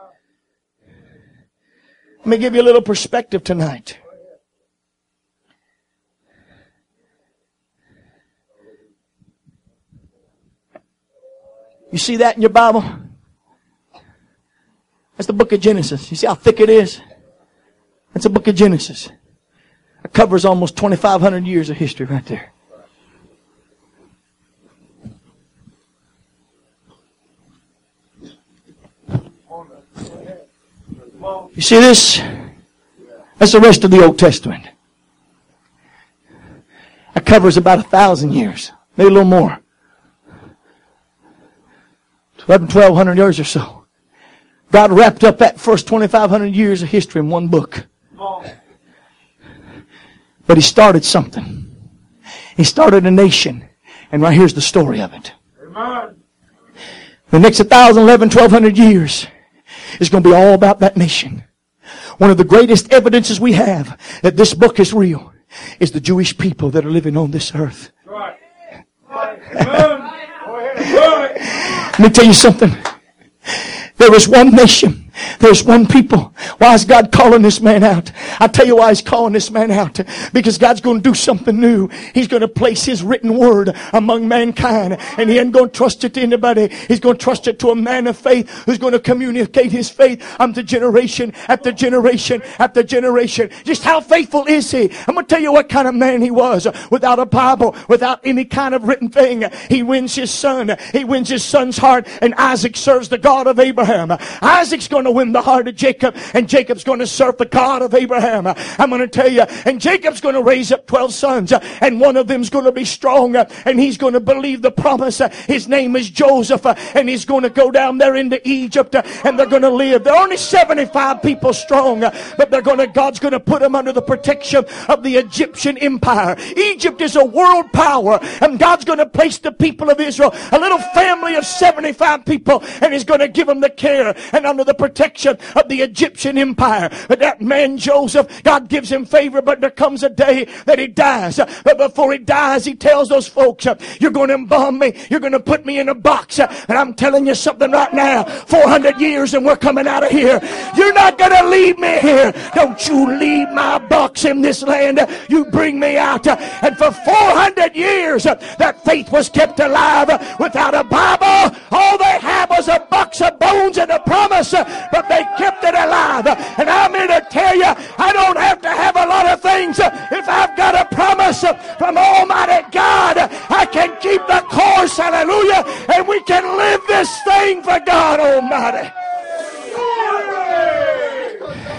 Let me give you a little perspective tonight. You see that in your Bible? That's the book of Genesis. You see how thick it is? That's the book of Genesis. It covers almost twenty-five hundred years of history right there. You see this? That's the rest of the Old Testament. It covers about a thousand years, maybe a little more. eleven, twelve hundred years or so. God wrapped up that first twenty-five hundred years of history in one book. But he started something. He started a nation. And right here's the story of it. The next one thousand, eleven, twelve hundred years is going to be all about that nation. One of the greatest evidences we have that this book is real is the Jewish people that are living on this earth. Right. Let me tell you something. There is one nation. There's one people. Why is God calling this man out? I'll tell you why he's calling this man out. Because God's going to do something new. He's going to place his written word among mankind. And he ain't going to trust it to anybody. He's going to trust it to a man of faith who's going to communicate his faith unto generation after generation after generation. Just how faithful is he? I'm going to tell you what kind of man he was. Without a Bible, without any kind of written thing, he wins his son. He wins his son's heart. And Isaac serves the God of Abraham. Isaac's going to win the heart of Jacob, and Jacob's going to serve the God of Abraham. I'm going to tell you, and Jacob's going to raise up twelve sons, and one of them's going to be strong, and he's going to believe the promise. His name is Joseph, and he's going to go down there into Egypt, and they're going to live. They're only seventy-five people strong, but they're going to, God's going to put them under the protection of the Egyptian empire. Egypt is a world power, and God's going to place the people of Israel, a little family of seventy-five people, and he's going to give them the care and under the protection of the Egyptian empire. But that man Joseph, God gives him favor, but there comes a day that he dies. But before he dies, he tells those folks, you're going to embalm me, you're going to put me in a box, and I'm telling you something right now, four hundred years and we're coming out of here. You're not going to leave me here. Don't you leave my box in this land. You bring me out. And for four hundred years that faith was kept alive without a Bible. All they had was a box of bones and a promise, but they kept it alive. And I'm here to tell you, I don't have to have a lot of things. If I've got a promise from Almighty God, I can keep the course, hallelujah, and we can live this thing for God Almighty.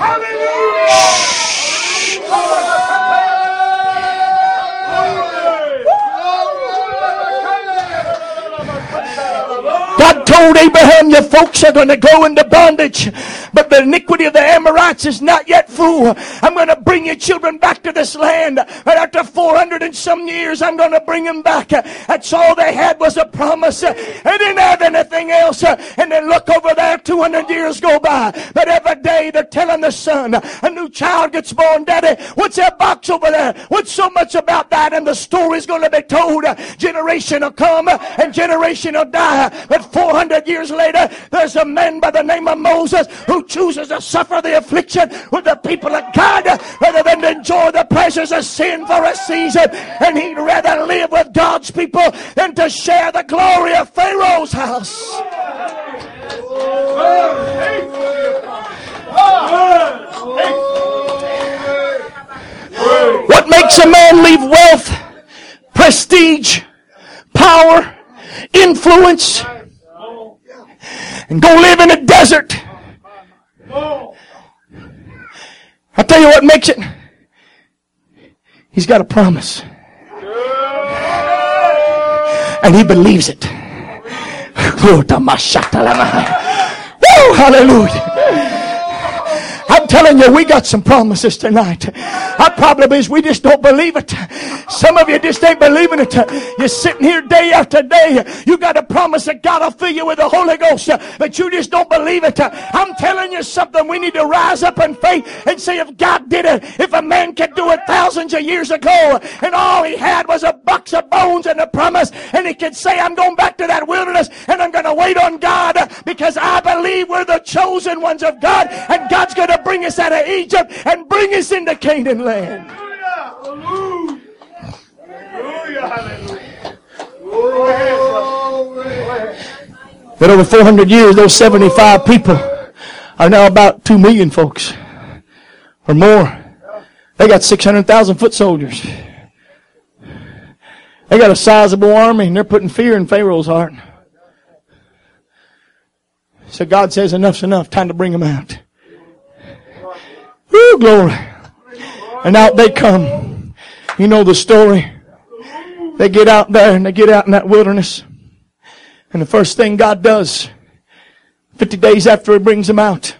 God told Abraham, your folks are going to go into bondage, but the iniquity of the Amorites is not yet full. I'm going to bring your children back to this land. But after four hundred and some years, I'm going to bring them back. That's all they had was a promise. They didn't have anything else. And then look over there, two hundred years go by. But every day they're telling the son, a new child gets born. Daddy, what's that box over there? What's so much about that? And the story's going to be told. Generation will come and generation will die. But four hundred years later, there's a man by the name of Moses who chooses to suffer the affliction with the people of God rather than to enjoy the pleasures of sin for a season. And he'd rather live with God's people than to share the glory of Pharaoh's house. What makes a man leave wealth, prestige, power, influence, and go live in a desert? I'll tell you what makes it. He's got a promise. And he believes it. Woo, hallelujah. I'm telling you, we got some promises tonight. Our problem is we just don't believe it. Some of you just ain't believing it. You're sitting here day after day. You got a promise that God will fill you with the Holy Ghost, but you just don't believe it. I'm telling you something. We need to rise up in faith and say, if God did it, if a man could do it thousands of years ago, and all he had was a box of bones and a promise, and he could say, I'm going back to that wilderness and I'm going to wait on God because I believe we're the chosen ones of God, and God's going to bring us out of Egypt and bring us into Canaan land. Hallelujah. Hallelujah. But over four hundred years, those seventy-five people are now about two million folks or more. They got six hundred thousand foot soldiers. They got a sizable army, and they're putting fear in Pharaoh's heart. So God says, enough's enough. Time to bring them out. Woo, glory. And out they come. You know the story. They get out there and they get out in that wilderness. And the first thing God does, fifty days after He brings them out,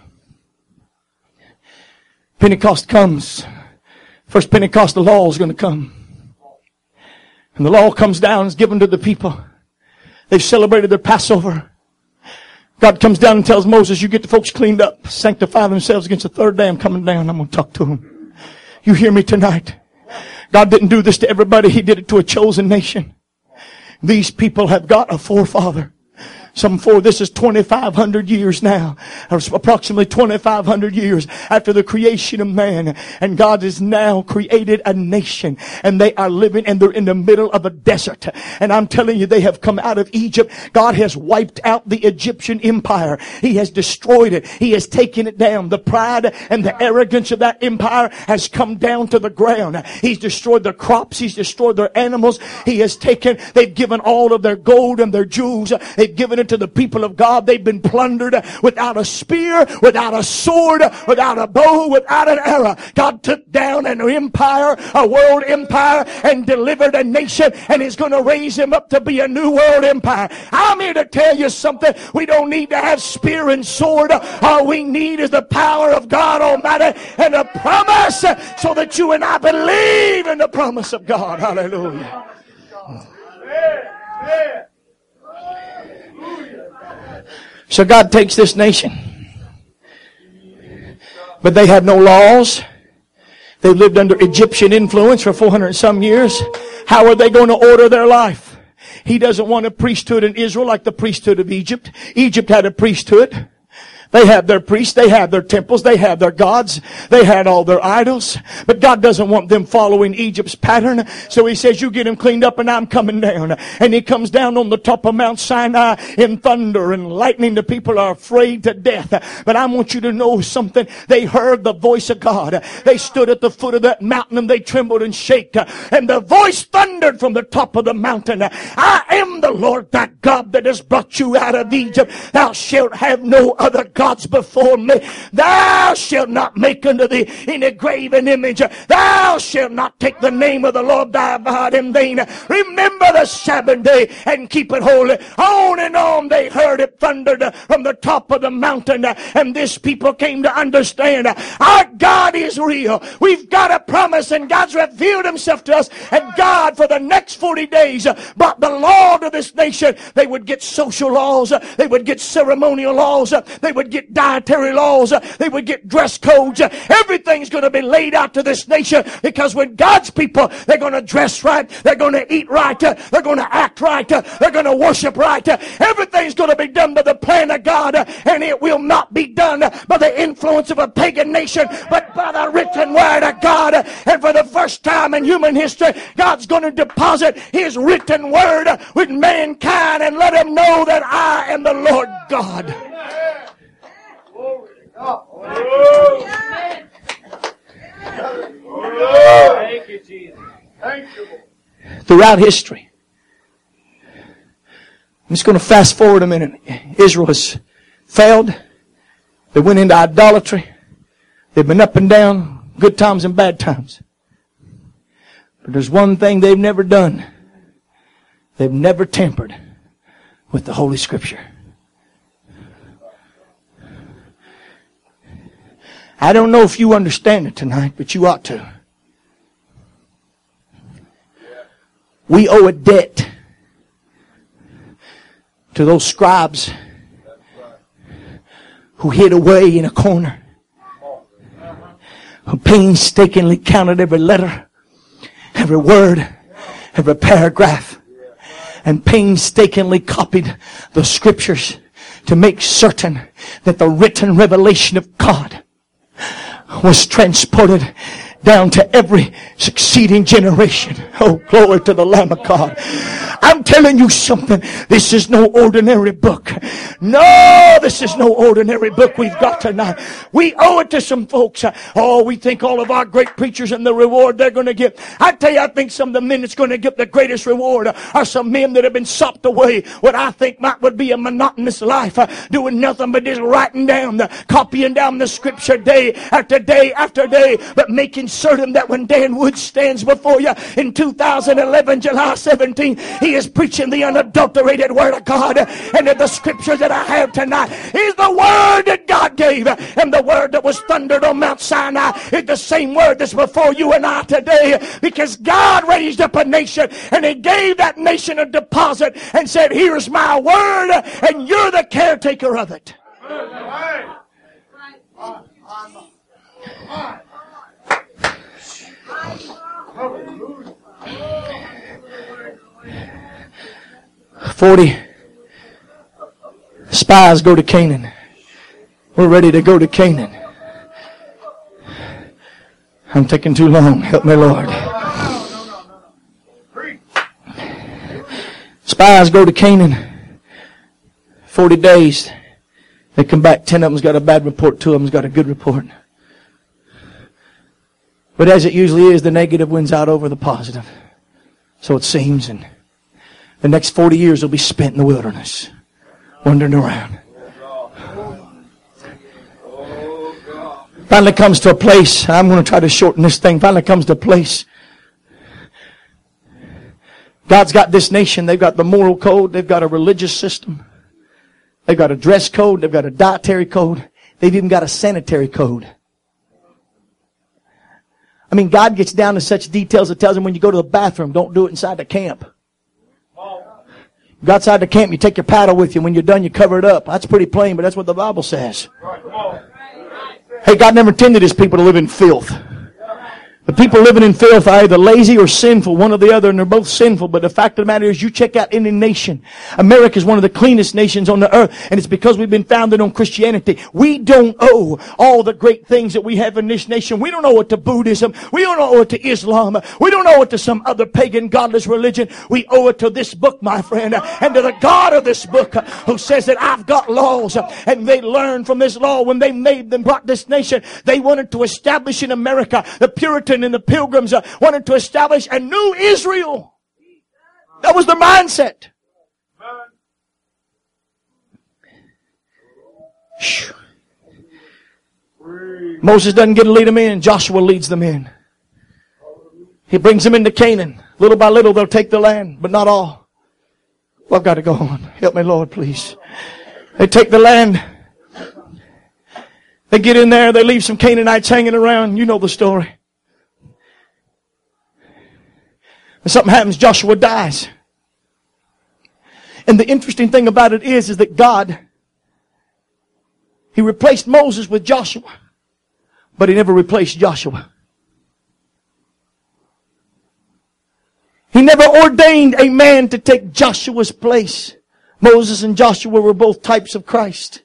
Pentecost comes. First Pentecost, the law is going to come. And the law comes down and is given to the people. They've celebrated their Passover. God comes down and tells Moses, you get the folks cleaned up, sanctify themselves against the third day I'm coming down. I'm going to talk to them. You hear me tonight? God didn't do this to everybody. He did it to a chosen nation. These people have got a forefather. Some for this is twenty-five hundred years now, or approximately twenty-five hundred years after the creation of man. And God has now created a nation, and they are living, and they're in the middle of a desert. And I'm telling you, they have come out of Egypt. God has wiped out the Egyptian empire. He has destroyed it. He has taken it down. The pride and the arrogance of that empire has come down to the ground. He's destroyed their crops. He's destroyed their animals. He has taken, they've given all of their gold and their jewels. They've given it to the people of God. They've been plundered without a spear, without a sword, without a bow, without an arrow. God took down an empire, a world empire, and delivered a nation, and He's going to raise him up to be a new world empire. I'm here to tell you something. We don't need to have spear and sword. All we need is the power of God Almighty and a promise so that you and I believe in the promise of God. Hallelujah. So God takes this nation. But they have no laws. They've lived under Egyptian influence for four hundred and some years. How are they going to order their life? He doesn't want a priesthood in Israel like the priesthood of Egypt. Egypt had a priesthood. They had their priests, they had their temples, they had their gods, they had all their idols. But God doesn't want them following Egypt's pattern. So He says, you get them cleaned up and I'm coming down. And He comes down on the top of Mount Sinai in thunder and lightning. The people are afraid to death. But I want you to know something. They heard the voice of God. They stood at the foot of that mountain and they trembled and shaked. And the voice thundered from the top of the mountain. I am the Lord thy God that has brought you out of Egypt. Thou shalt have no other gods before me. Thou shalt not make unto thee any graven image. Thou shalt not take the name of the Lord thy God in vain. Remember the Sabbath day and keep it holy. On and on they heard it thundered from the top of the mountain, and this people came to understand our God is real. We've got a promise, and God's revealed himself to us. And God, for the next forty days, brought the law to this nation. They would get social laws. They would get ceremonial laws. They would get dietary laws. They would get dress codes. Everything's going to be laid out to this nation, because when God's people, they're going to dress right. They're going to eat right. They're going to act right. They're going to worship right. Everything's going to be done by the plan of God, and it will not be done by the influence of a pagan nation, but by the written word of God. And for the first time in human history, God's going to deposit his written word with mankind and let them know that I am the Lord God. Thank you, Jesus. Thank you. Throughout history, I'm just going to fast forward a minute. Israel has failed. They went into idolatry. They've been up and down, good times and bad times. But there's one thing they've never done. They've never tampered with the Holy Scripture. I don't know if you understand it tonight, but you ought to. We owe a debt to those scribes who hid away in a corner, who painstakingly counted every letter, every word, every paragraph, and painstakingly copied the Scriptures to make certain that the written revelation of God was transported down to every succeeding generation. Oh, glory to the Lamb of God. I'm telling you something. This is no ordinary book. No, this is no ordinary book we've got tonight. We owe it to some folks. Oh, we think all of our great preachers and the reward they're going to get. I tell you, I think some of the men that's going to get the greatest reward are some men that have been sopped away what I think might would be a monotonous life, uh, doing nothing but just writing down, the, copying down the Scripture day after day after day, but making certain that when Dan Wood stands before you in two thousand eleven, July seventeenth, he is preaching the unadulterated Word of God, and that the Scriptures that I have tonight is the Word that God gave, and the Word that was thundered on Mount Sinai is the same Word that's before you and I today, because God raised up a nation, and He gave that nation a deposit and said, here's my Word, and you're the caretaker of it. Forty spies go to Canaan. We're ready to go to Canaan. I'm taking too long. Help me, Lord. Spies go to Canaan. Forty days. They come back. Ten of them's got a bad report. Two of them's got a good report. But as it usually is, the negative wins out over the positive. So it seems. And the next forty years will be spent in the wilderness, wandering around. Finally comes to a place, I'm going to try to shorten this thing, finally comes to a place. God's got this nation, they've got the moral code, they've got a religious system, they've got a dress code, they've got a dietary code, they've even got a sanitary code. I mean, God gets down to such details, it tells them when you go to the bathroom, don't do it inside the camp. You go outside the camp, you take your paddle with you. When you're done, you cover it up. That's pretty plain, but that's what the Bible says. Hey, God never intended His people to live in filth. The people living in filth are either lazy or sinful, one or the other, and they're both sinful. But the fact of the matter is, you check out any nation. America is one of the cleanest nations on the earth, and it's because we've been founded on Christianity. We don't owe all the great things that we have in this nation. We don't owe it to Buddhism. We don't owe it to Islam. We don't owe it to some other pagan, godless religion. We owe it to this book, my friend, and to the God of this book, who says that I've got laws, and they learned from this law when they made them, brought this nation. They wanted to establish in America the Puritan and the Pilgrims uh, wanted to establish a new Israel. That was their mindset. Whew. Moses doesn't get to lead them in. Joshua leads them in. He brings them into Canaan. Little by little they'll take the land, but not all. Well, I've got to go on. Help me, Lord, please. They take the land. They get in there. They leave some Canaanites hanging around. You know the story. And something happens. Joshua dies. And the interesting thing about it is, is that God, He replaced Moses with Joshua, but He never replaced Joshua. He never ordained a man to take Joshua's place. Moses and Joshua were both types of Christ.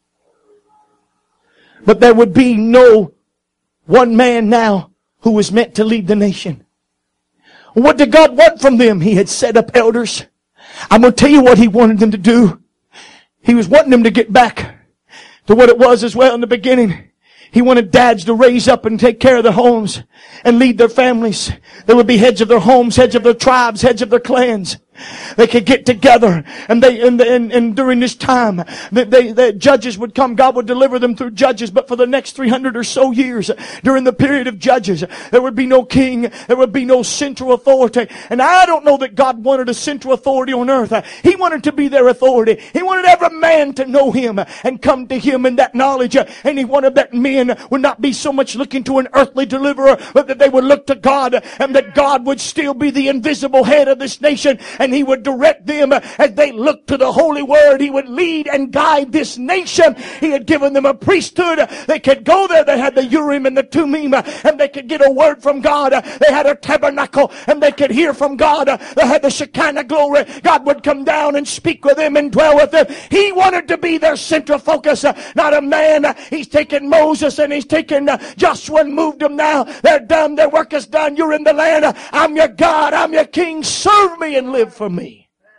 But there would be no one man now who was meant to lead the nation. What did God want from them? He had set up elders. I'm going to tell you what He wanted them to do. He was wanting them to get back to what it was as well in the beginning. He wanted dads to raise up and take care of their homes and lead their families. They would be heads of their homes, heads of their tribes, heads of their clans. They could get together, and they and, and, and during this time, that they, the judges would come. God would deliver them through judges. But for the next three hundred or so years, during the period of judges, there would be no king. There would be no central authority. And I don't know that God wanted a central authority on earth. He wanted to be their authority. He wanted every man to know Him and come to Him in that knowledge. And He wanted that men would not be so much looking to an earthly deliverer, but that they would look to God, and that God would still be the invisible head of this nation. And He would direct them as they looked to the Holy Word. He would lead and guide this nation. He had given them a priesthood. They could go there. They had the Urim and the Tumim, and they could get a word from God. They had a tabernacle, and they could hear from God. They had the Shekinah glory. God would come down and speak with them and dwell with them. He wanted to be their central focus, not a man. He's taken Moses and He's taken Joshua and moved them now. They're done. Their work is done. You're in the land. I'm your God. I'm your King. Serve me and live for me.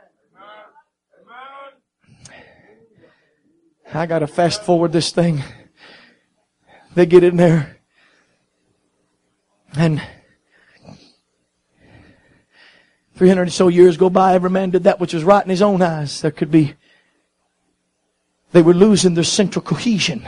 I got to fast forward this thing. They get in there, and three hundred or so years go by. Every man did that which was right in his own eyes. There could be, they were losing their central cohesion.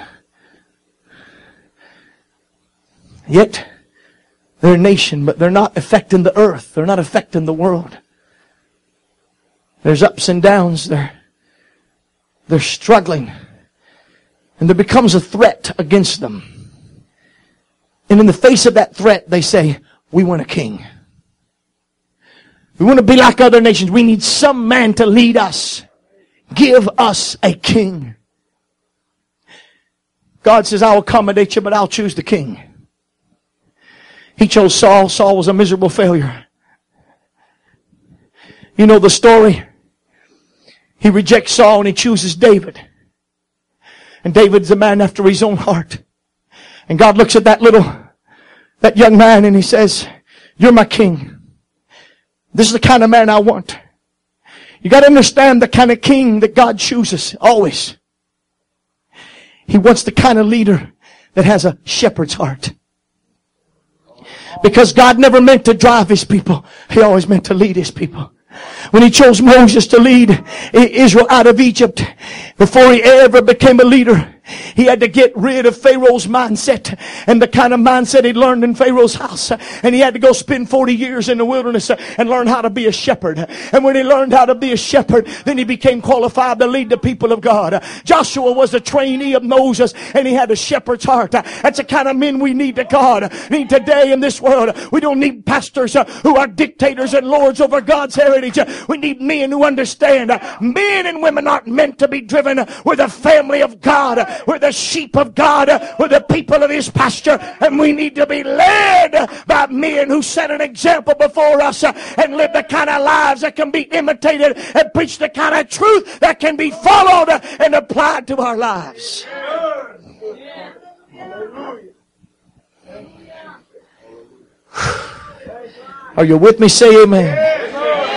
Yet, they're a nation, but they're not affecting the earth. They're not affecting the world. There's ups and downs. They're, they're struggling. And there becomes a threat against them. And in the face of that threat, they say, we want a king. We want to be like other nations. We need some man to lead us. Give us a king. God says, I'll accommodate you, but I'll choose the king. He chose Saul. Saul was a miserable failure. You know the story. He rejects Saul and he chooses David. And David's a man after his own heart. And God looks at that little, that young man, and He says, you're my king. This is the kind of man I want. You got to understand the kind of king that God chooses, always. He wants the kind of leader that has a shepherd's heart. Because God never meant to drive His people. He always meant to lead His people. When He chose Moses to lead Israel out of Egypt, before he ever became a leader, he had to get rid of Pharaoh's mindset and the kind of mindset he'd learned in Pharaoh's house. And he had to go spend forty years in the wilderness and learn how to be a shepherd. And when he learned how to be a shepherd, then he became qualified to lead the people of God. Joshua was a trainee of Moses, and he had a shepherd's heart. That's the kind of men we need to God need today in this world. We don't need pastors who are dictators and lords over God's heritage. We need men who understand men and women aren't meant to be driven. We're the family of God. We're the sheep of God. We're the people of His pasture. And we need to be led by men who set an example before us and live the kind of lives that can be imitated and preach the kind of truth that can be followed and applied to our lives. Are you with me? Say amen.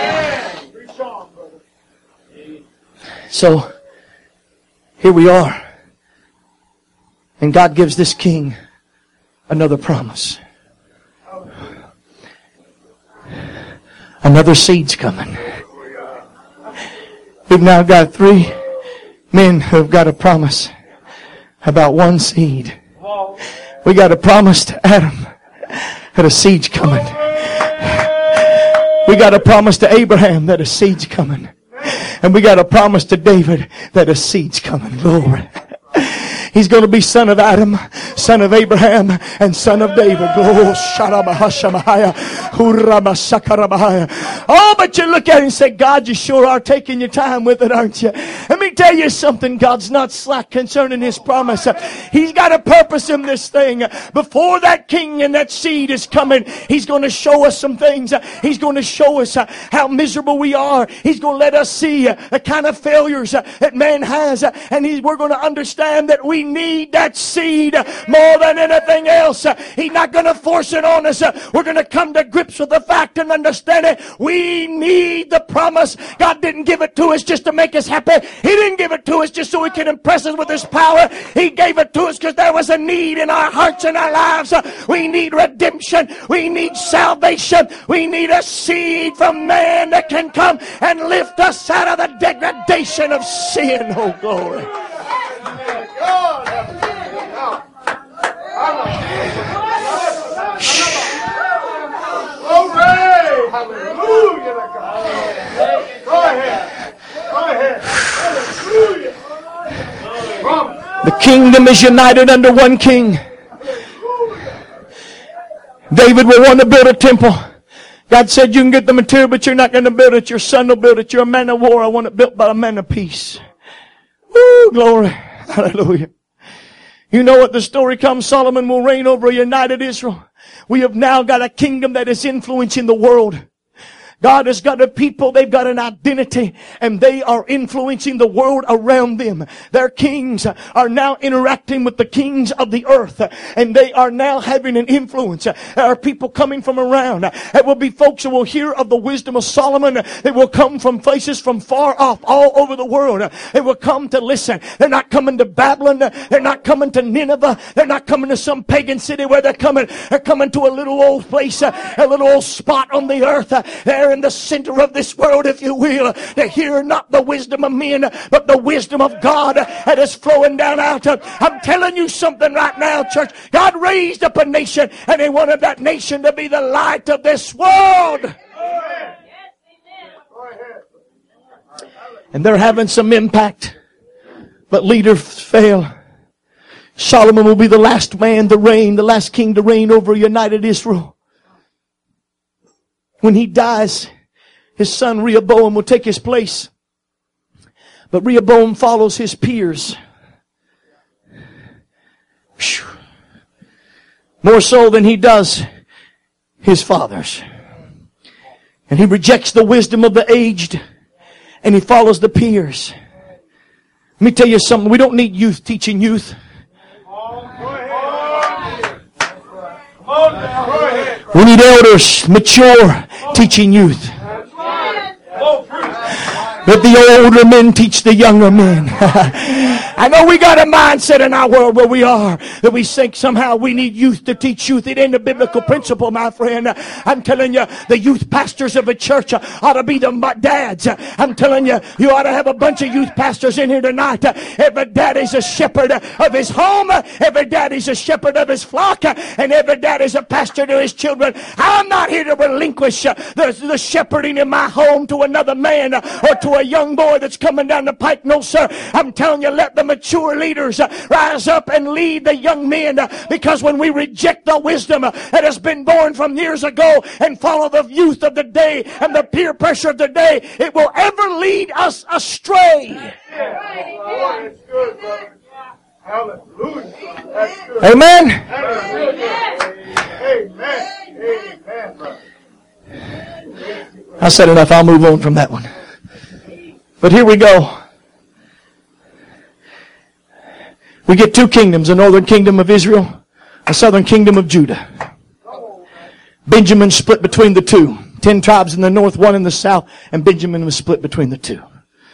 So, here we are. And God gives this king another promise. Another seed's coming. We've now got three men who have got a promise. about one seed. We got a promise to Adam that a seed's coming. We got a promise to Abraham that a seed's coming. And we got a promise to David that a seed's coming. Lord. He's going to be son of Adam, son of Abraham, and son of David. Oh, oh, but you look at him and say, God, you sure are taking your time with it, aren't you? Let me tell you something. God's not slack concerning His promise. He's got a purpose in this thing. Before that king and that seed is coming, He's going to show us some things. He's going to show us how miserable we are. He's going to let us see the kind of failures that man has. And he's, we're going to understand that we need that seed more than anything else. He's not going to force it on us. We're going to come to grips with the fact and understand it. We need the promise. God didn't give it to us just to make us happy. He didn't give it to us just so He can impress us with His power. He gave it to us because there was a need in our hearts and our lives. We need redemption. We need salvation. We need a seed from man that can come and lift us out of the degradation of sin. Oh, glory. Glory! Hallelujah to God. Go ahead. Go ahead. Hallelujah. The kingdom is united under one king. David will want to build a temple. God said you can get the material, but you're not going to build it. Your son will build it. You're a man of war. I want it built by a man of peace. Woo, glory. Hallelujah. You know what the story comes? Solomon will reign over a united Israel. We have now got a kingdom that is influencing the world. God has got a people, they've got an identity, and they are influencing the world around them. Their kings are now interacting with the kings of the earth, and they are now having an influence. There are people coming from around. There will be folks who will hear of the wisdom of Solomon. They will come from places from far off, all over the world. They will come to listen. They're not coming to Babylon. They're not coming to Nineveh. They're not coming to some pagan city where they're coming. They're coming to a little old place, a little old spot on the earth. They're in the center of this world, if you will, to hear not the wisdom of men, but the wisdom of God that is flowing down out. I'm telling you something right now, church. God raised up a nation, and He wanted that nation to be the light of this world. And they're having some impact, but leaders fail. Solomon will be the last man to reign, the last king to reign over a united Israel. When he dies, his son Rehoboam will take his place. But Rehoboam follows his peers. More so than he does his fathers. And he rejects the wisdom of the aged, and he follows the peers. Let me tell you something. We don't need youth teaching youth. We need elders, mature, teaching youth. Let the older men teach the younger men. I know we got a mindset in our world where we are, that we think somehow we need youth to teach youth. It ain't a biblical principle, my friend. I'm telling you, the youth pastors of a church ought to be the dads. I'm telling you, you ought to have a bunch of youth pastors in here tonight. Every daddy's a shepherd of his home. Every daddy's a shepherd of his flock. And every daddy's a pastor to his children. I'm not here to relinquish the, the shepherding in my home to another man or to a young boy that's coming down the pike. No, sir. I'm telling you, let the mature leaders uh, rise up and lead the young men, uh, because when we reject the wisdom uh, that has been born from years ago and follow the youth of the day and the peer pressure of the day, it will ever lead us astray. Oh, that's good, brother. Hallelujah. That's good. Amen. Amen. Amen, brother. I said enough. I'll move on from that one. But here we go. We get two kingdoms, a northern kingdom of Israel, a southern kingdom of Judah. Benjamin split between the two. Ten tribes in the north, one in the south, and Benjamin was split between the two.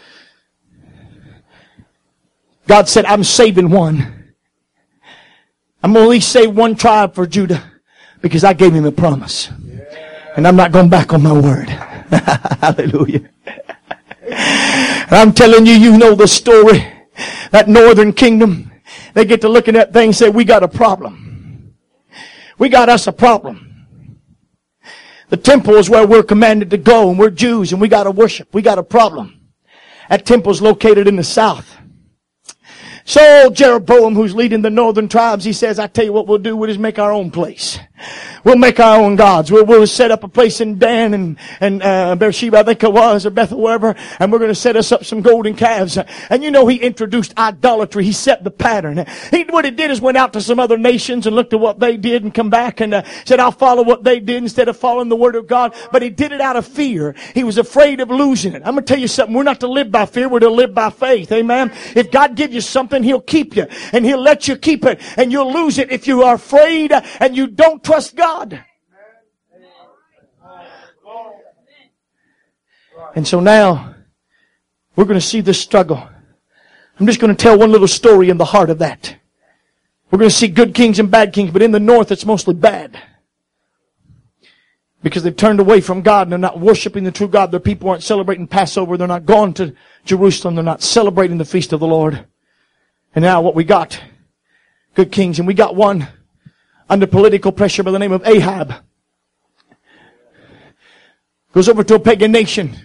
God said, I'm saving one. I'm going to at least save one tribe for Judah because I gave him a promise. And I'm not going back on my word. Hallelujah. And I'm telling you, you know the story. That northern kingdom, they get to looking at things and say, we got a problem. We got us a problem. The temple is where we're commanded to go, and we're Jews, and we got to worship. We got a problem. That temple's located in the south. So Jeroboam, who's leading the northern tribes, he says, I tell you what we'll do, we'll just make our own place. We'll make our own gods. We'll, we'll set up a place in Dan and, and uh, Beersheba, I think it was, or Bethel, wherever, and we're going to set us up some golden calves. And you know, he introduced idolatry. He set the pattern. He, what he did is went out to some other nations and looked at what they did and come back and uh, said, I'll follow what they did instead of following the word of God. But he did it out of fear. He was afraid of losing it. I'm going to tell you something. We're not to live by fear. We're to live by faith. Amen. If God gives you something, He'll keep you. And He'll let you keep it. And you'll lose it if you are afraid and you don't trust God. And so now, we're going to see this struggle. I'm just going to tell one little story in the heart of that. We're going to see good kings and bad kings, but in the north it's mostly bad. Because they've turned away from God and they're not worshiping the true God. Their people aren't celebrating Passover. They're not going to Jerusalem. They're not celebrating the feast of the Lord. And now what we got? Good kings. And we got one under political pressure by the name of Ahab. Goes over to a pagan nation.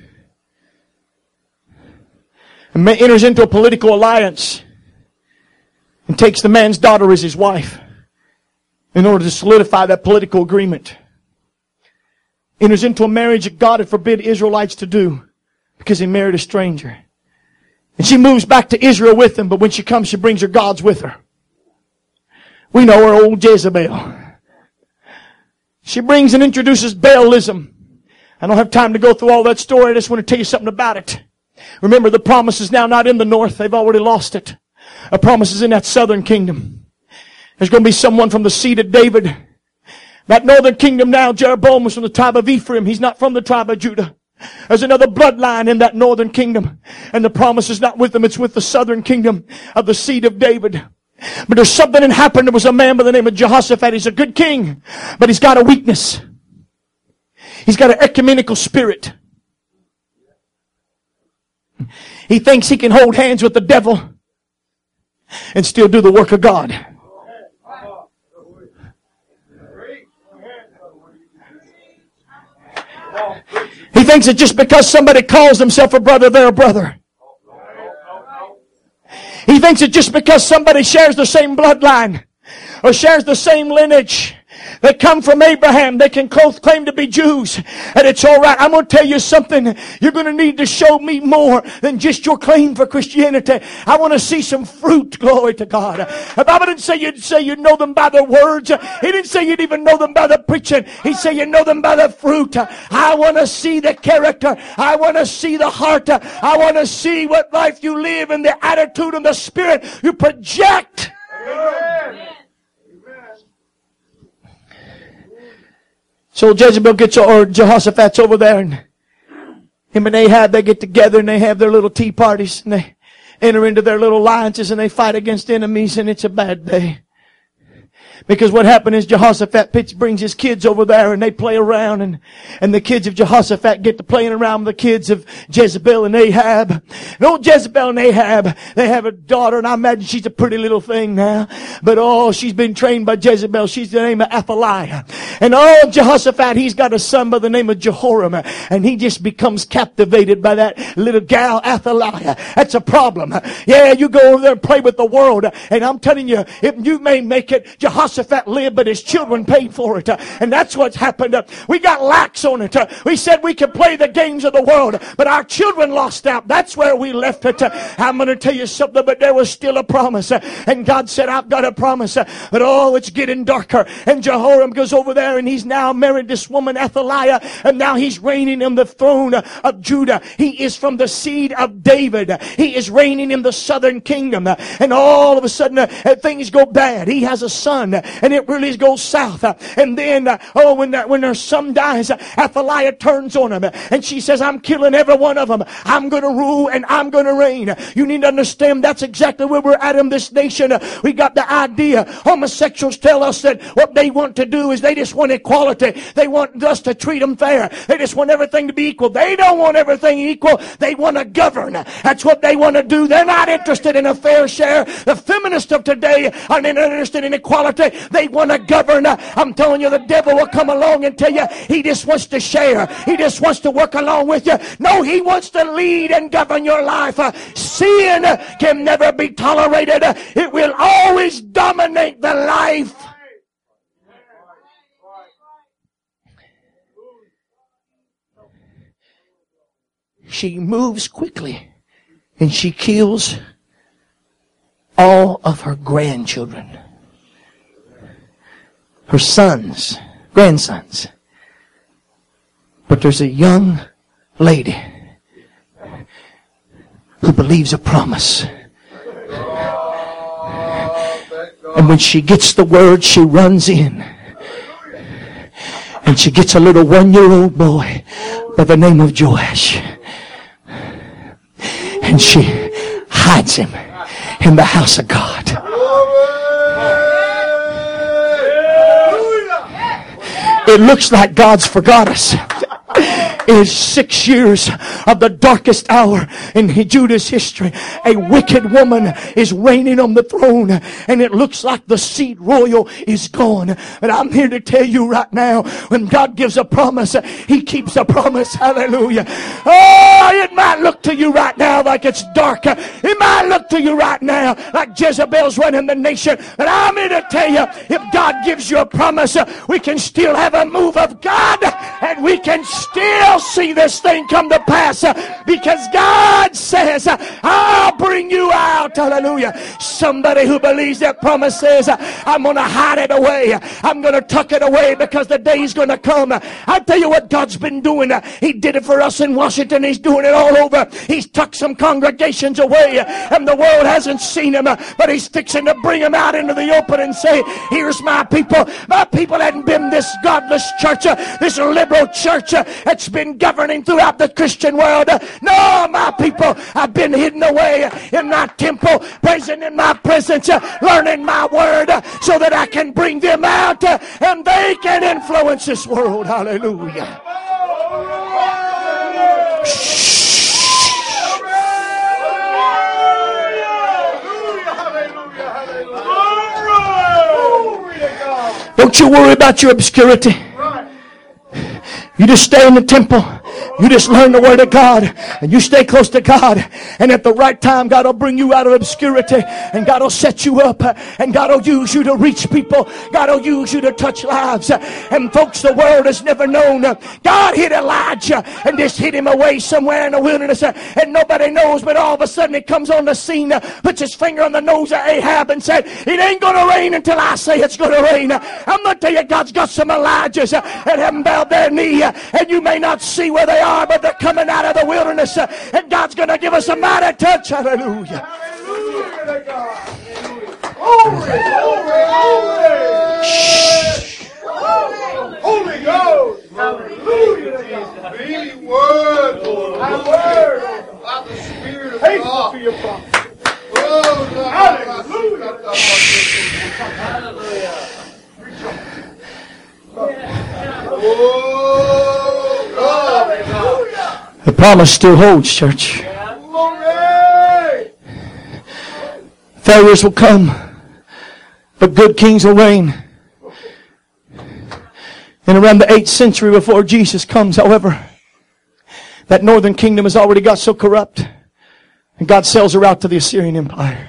And enters into a political alliance. And takes the man's daughter as his wife. In order to solidify that political agreement. Enters into a marriage that God had forbid Israelites to do. Because he married a stranger. And she moves back to Israel with him. But when she comes, she brings her gods with her. We know her, old Jezebel. She brings and introduces Baalism. I don't have time to go through all that story. I just want to tell you something about it. Remember, the promise is now not in the north. They've already lost it. A promise is in that southern kingdom. There's going to be someone from the seed of David. That northern kingdom now, Jeroboam was from the tribe of Ephraim. He's not from the tribe of Judah. There's another bloodline in that northern kingdom. And the promise is not with them. It's with the southern kingdom of the seed of David. But there's something that happened. There was a man by the name of Jehoshaphat. He's a good king, but he's got a weakness. He's got an ecumenical spirit. He thinks he can hold hands with the devil and still do the work of God. He thinks that just because somebody calls themselves a brother, they're a brother. He thinks that just because somebody shares the same bloodline or shares the same lineage, they come from Abraham, they can claim to be Jews, and it's all right. I'm going to tell you something. You're going to need to show me more than just your claim for Christianity. I want to see some fruit. Glory to God. The Bible didn't say you'd say you know them by their words. He didn't say you'd even know them by the preaching. He said you know them by the fruit. I want to see the character. I want to see the heart. I want to see what life you live and the attitude and the spirit you project. Amen. So Jezebel gets, or Jehoshaphat's over there, and him and Ahab, they get together and they have their little tea parties and they enter into their little alliances and they fight against enemies, and it's a bad day. Because what happened is Jehoshaphat Pitts brings his kids over there and they play around, and, and the kids of Jehoshaphat get to playing around with the kids of Jezebel and Ahab. And old Jezebel and Ahab, they have a daughter, and I imagine she's a pretty little thing now. But oh, she's been trained by Jezebel. She's the name of Athaliah. And oh, Jehoshaphat, he's got a son by the name of Jehoram. And he just becomes captivated by that little gal Athaliah. That's a problem. Yeah, you go over there and play with the world. And I'm telling you, if you may make it, Jehoshaphat lived, but his children paid for it. And that's what's happened. We got lax on it. We said we could play the games of the world, but our children lost out. That's where we left it. I'm going to tell you something, but there was still a promise. And God said, I've got a promise. But oh, it's getting darker. And Jehoram goes over there, and he's now married this woman, Athaliah, and now he's reigning on the throne of Judah. He is from the seed of David. He is reigning in the southern kingdom. And all of a sudden, uh, things go bad. He has a son. and it really goes south. And then, oh, when, when her son dies, Athaliah turns on him, and she says, I'm killing every one of them. I'm going to rule, and I'm going to reign. You need to understand that's exactly where we're at in this nation. We got the idea. Homosexuals tell us that what they want to do is they just want equality. They want us to treat them fair. They just want everything to be equal. They don't want everything equal. They want to govern. That's what they want to do. They're not interested in a fair share. The feminists of today are not interested in equality. They want to govern. I'm telling you, the devil will come along and tell you he just wants to share. He just wants to work along with you. No, he wants to lead and govern your life. Sin can never be tolerated. It will always dominate the life. She moves quickly and she kills all of her grandchildren. Her sons, grandsons. But there's a young lady who believes a promise. And when she gets the word, she runs in. And she gets a little one-year-old boy by the name of Joash. And she hides him in the house of God. It looks like God's forgot us. It is six years of the darkest hour in Judah's history. A wicked woman is reigning on the throne, and it looks like the seed royal is gone. But I'm here to tell you right now, when God gives a promise, He keeps a promise. Hallelujah. Oh, it might look to you right now like it's dark. It might look to you right now like Jezebel's running the nation. But I'm here to tell you, if God gives you a promise, we can still have a move of God, and we can still see this thing come to pass, because God says, I'll bring you out. Hallelujah. Somebody who believes that promise says, I'm going to hide it away. I'm going to tuck it away because the day's going to come. I tell you what God's been doing. He did it for us in Washington. He's doing it all over. He's tucked some congregations away, and the world hasn't seen him, but He's fixing to bring them out into the open and say, here's my people. My people hadn't been this godless church, this liberal church that's been governing throughout the Christian world. No, my people, I've been hidden away in my temple, praising in my presence, learning my word, so that I can bring them out and they can influence this world. Hallelujah. Don't you worry about your obscurity. You just stay in the temple. You just learn the word of God, and you stay close to God, and at the right time God will bring you out of obscurity, and God will set you up, and God will use you to reach people. God will use you to touch lives. And folks, the world has never known. God hid Elijah and just hid him away somewhere in the wilderness, and nobody knows, but all of a sudden he comes on the scene, puts his finger on the nose of Ahab and said, it ain't going to rain until I say it's going to rain. I'm going to tell you, God's got some Elijahs that haven't bowed their knee, and you may not see where they are, but they're coming out of the wilderness, and God's going to give us a mighty touch. Hallelujah. Hallelujah to God. Glory, glory, glory. Holy Ghost. Hallelujah to God. Be word, Lord. Thy word. By the Spirit of God. To your promise. Hallelujah. Hallelujah. Oh, God. The promise still holds, church. Failures will come, but good kings will reign. And around the eighth century before Jesus comes, however, that northern kingdom has already got so corrupt, and God sells her out to the Assyrian Empire.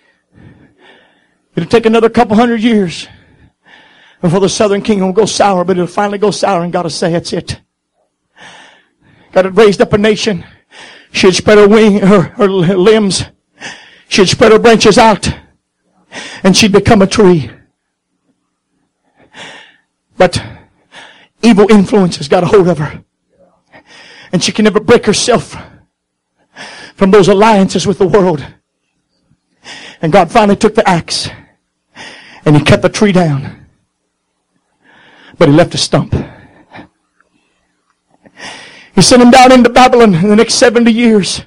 It'll take another couple hundred years before the southern kingdom will go sour, but it'll finally go sour, and God will say, that's it. God had raised up a nation. She had spread her wing, her, her limbs. She had spread her branches out, and she'd become a tree. But evil influences got a hold of her, and she can never break herself from those alliances with the world. And God finally took the axe, And he cut the tree down. But he left a stump. He sent him down into Babylon in the next seventy years.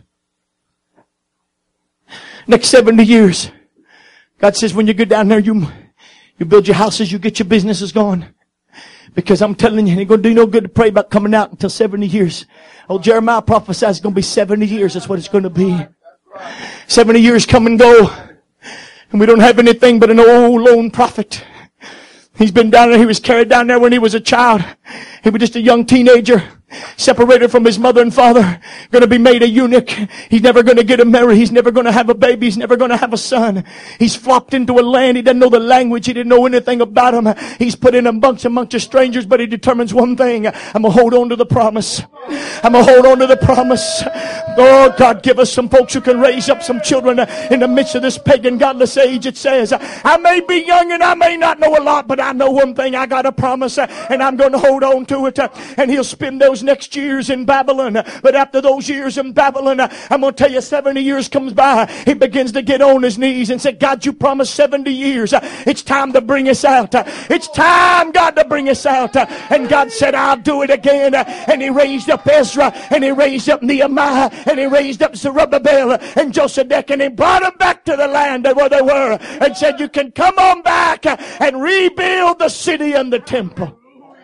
Next seventy years. God says, when you go down there, you, you build your houses, you get your businesses going. Because I'm telling you, it ain't going to do no good to pray about coming out until seventy years. Oh, Jeremiah prophesied it's going to be seventy years. That's what it's going to be. seventy years come and go. And we don't have anything but an old lone prophet. He's been down there. He was carried down there when he was a child. He was just a young teenager. Separated from his mother and father, going to be made a eunuch. He's never going to get a marry. He's never going to have a baby. He's never going to have a son. He's flopped into a land. He doesn't know the language. He didn't know anything about him. He's put in amongst amongst strangers, but he determines one thing: I'm going to hold on to the promise. I'm going to hold on to the promise. Oh, God, give us some folks who can raise up some children in the midst of this pagan, godless age. It says, I may be young and I may not know a lot, but I know one thing. I got a promise, and I'm going to hold on to it. And he'll spend those next years in Babylon. But after those years in Babylon, I'm going to tell you, seventy years comes by. He begins to get on his knees and say, God, you promised seventy years. It's time to bring us out. It's time, God, to bring us out. And God said, I'll do it again. And he raised up Ezra, and he raised up Nehemiah, and he raised up Zerubbabel and Josedek, and he brought them back to the land where they were and said, you can come on back and rebuild the city and the temple.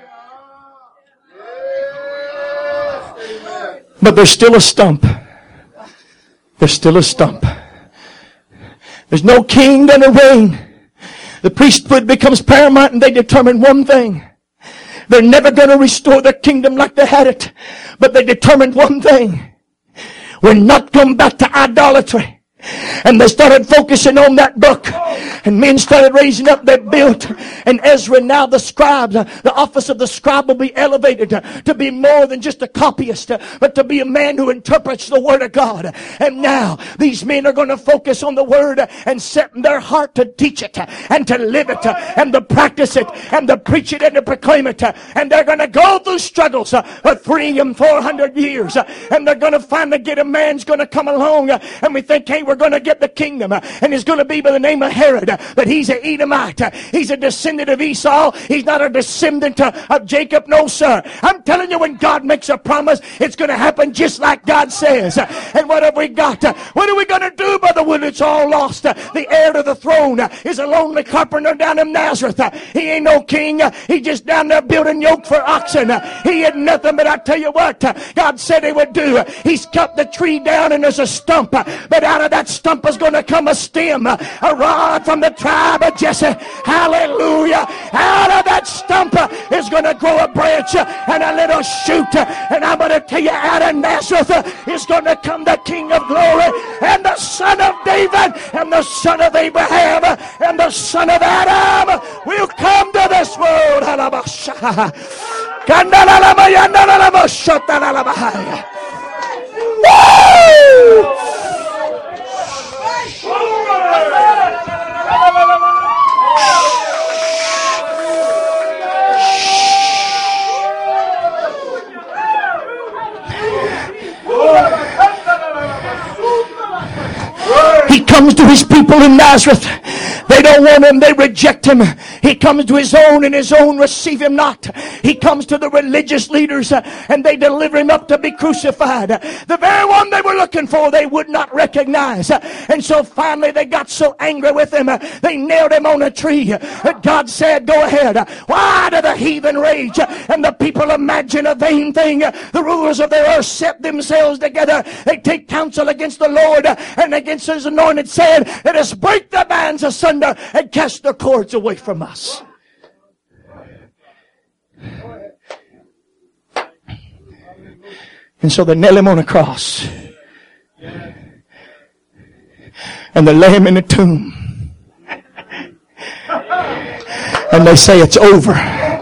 But there's still a stump. There's still a stump. There's no king gonna reign. The priesthood becomes paramount, and they determine one thing. They're never gonna restore their kingdom like they had it. But they determined one thing. We're not going back to idolatry. And they started focusing on that book. And men started raising up, they built. And Ezra, now the scribe, the office of the scribe will be elevated to be more than just a copyist, but to be a man who interprets the word of God. And now these men are going to focus on the word and set in their heart to teach it and to live it and to practice it and to preach it and to proclaim it. And they're going to go through struggles for three and four hundred years. And they're going to finally get a man's going to come along. And we think, hey, we're going to get the kingdom, and it's going to be by the name of Herod, but he's an Edomite. He's a descendant of Esau. He's not a descendant of Jacob. No, sir. I'm telling you, when God makes a promise, it's going to happen just like God says. And what have we got? What are we going to do, brother, when it's all lost? The heir to the throne is a lonely carpenter down in Nazareth. He ain't no king. He's just down there building yoke for oxen. He had nothing, but I tell you what, God said he would do. He's cut the tree down, and there's a stump, but out of that stump is going to come a stem, a rod from the tribe of Jesse. Hallelujah. Out of that stump is going to grow a branch and a little shoot. And I'm going to tell you, out of Nazareth is going to come the King of glory, and the Son of David, and the Son of Abraham, and the Son of Adam will come to this world. Woo! He comes to his people in Nazareth. They don't want him. They reject him. He comes to his own, and his own receive him not. He comes to the religious leaders, and they deliver him up to be crucified. The very one they were looking for, they would not recognize. And so finally they got so angry with him, they nailed him on a tree. God said, go ahead. Why do the heathen rage and the people imagine a vain thing? The rulers of the earth set themselves together. They take counsel against the Lord and against his anointed, said, let us break the bands asunder and cast the cords away from us. And so they nail him on a cross, and they lay him in a tomb, and they say it's over.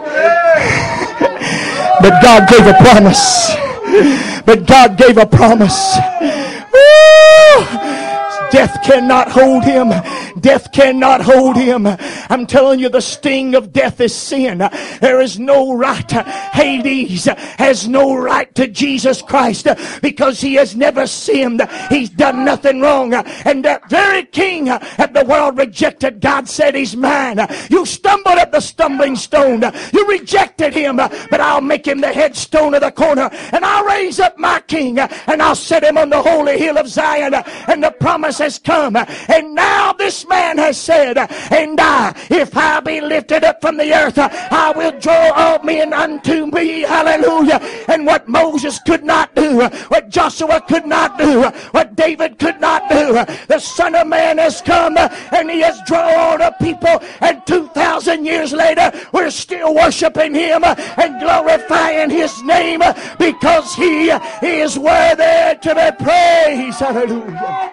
But God gave a promise. But God gave a promise. Woo! Death cannot hold him. death cannot hold him. I'm telling you, the sting of death is sin. There is no right. Hades has no right to Jesus Christ because he has never sinned. He's done nothing wrong. And that very king that the world rejected, God said he's mine. You stumbled at the stumbling stone. You rejected him, but I'll make him the headstone of the corner, and I'll raise up my king, and I'll set him on the holy hill of Zion. And the promise has come. And now this man has said, and I, if I be lifted up from the earth, I will draw all men unto me. Hallelujah. And what Moses could not do, what Joshua could not do, what David could not do, the Son of Man has come, and he has drawn a people. And two thousand years later, we're still worshiping him and glorifying his name because he is worthy to be praised. Hallelujah.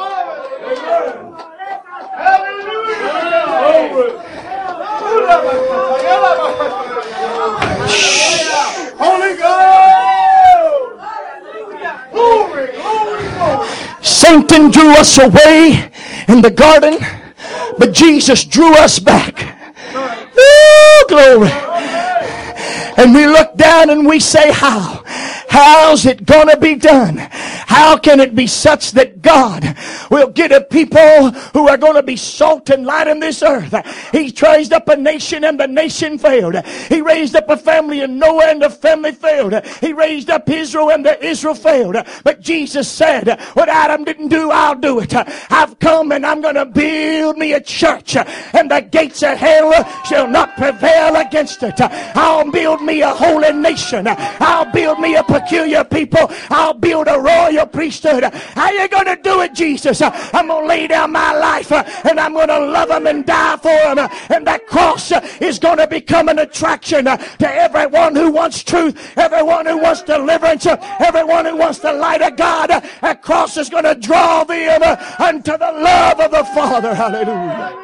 Holy Ghost! Glory, glory, glory! Satan drew us away in the garden, but Jesus drew us back. Ooh, glory. And we look down and we say, how? How's it gonna be done? How can it be such that God will get a people who are going to be salt and light in this earth? He raised up a nation and the nation failed. He raised up a family and Noah and the family failed. He raised up Israel and the Israel failed. But Jesus said, what Adam didn't do, I'll do it. I've come and I'm going to build me a church, and the gates of hell shall not prevail against it. I'll build me a holy nation. I'll build me a peculiar people. I'll build a royal priesthood. How you going to do it, Jesus? I'm going to lay down my life and I'm going to love them and die for them. And that cross is going to become an attraction to everyone who wants truth, everyone who wants deliverance, everyone who wants the light of God. That cross is going to draw them unto the love of the Father. Hallelujah.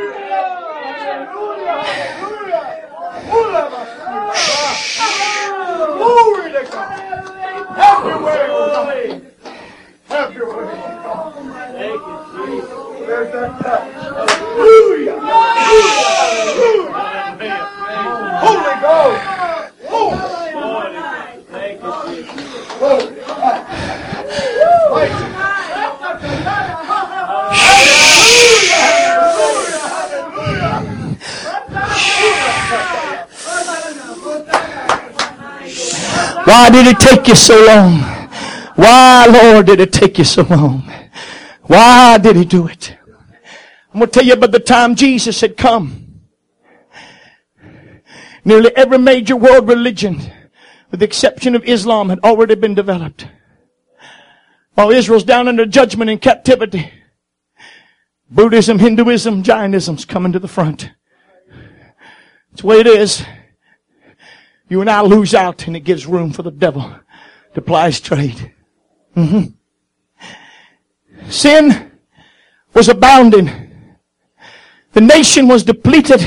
Glory to God. Have your way, Lord. Have your way, God. Thank you, Jesus. There's that touch. Hallelujah. Hallelujah. Holy Ghost. Holy. Thank you, Jesus. Holy. Why did it take you so long? Why, Lord, did it take you so long? Why did he do it? I'm going to tell you, by the time Jesus had come, nearly every major world religion, with the exception of Islam, had already been developed. While Israel's down under judgment and captivity, Buddhism, Hinduism, Jainism's coming to the front. It's the way it is. You and I lose out, and it gives room for the devil to ply his trade. Mm-hmm. Sin was abounding. The nation was depleted.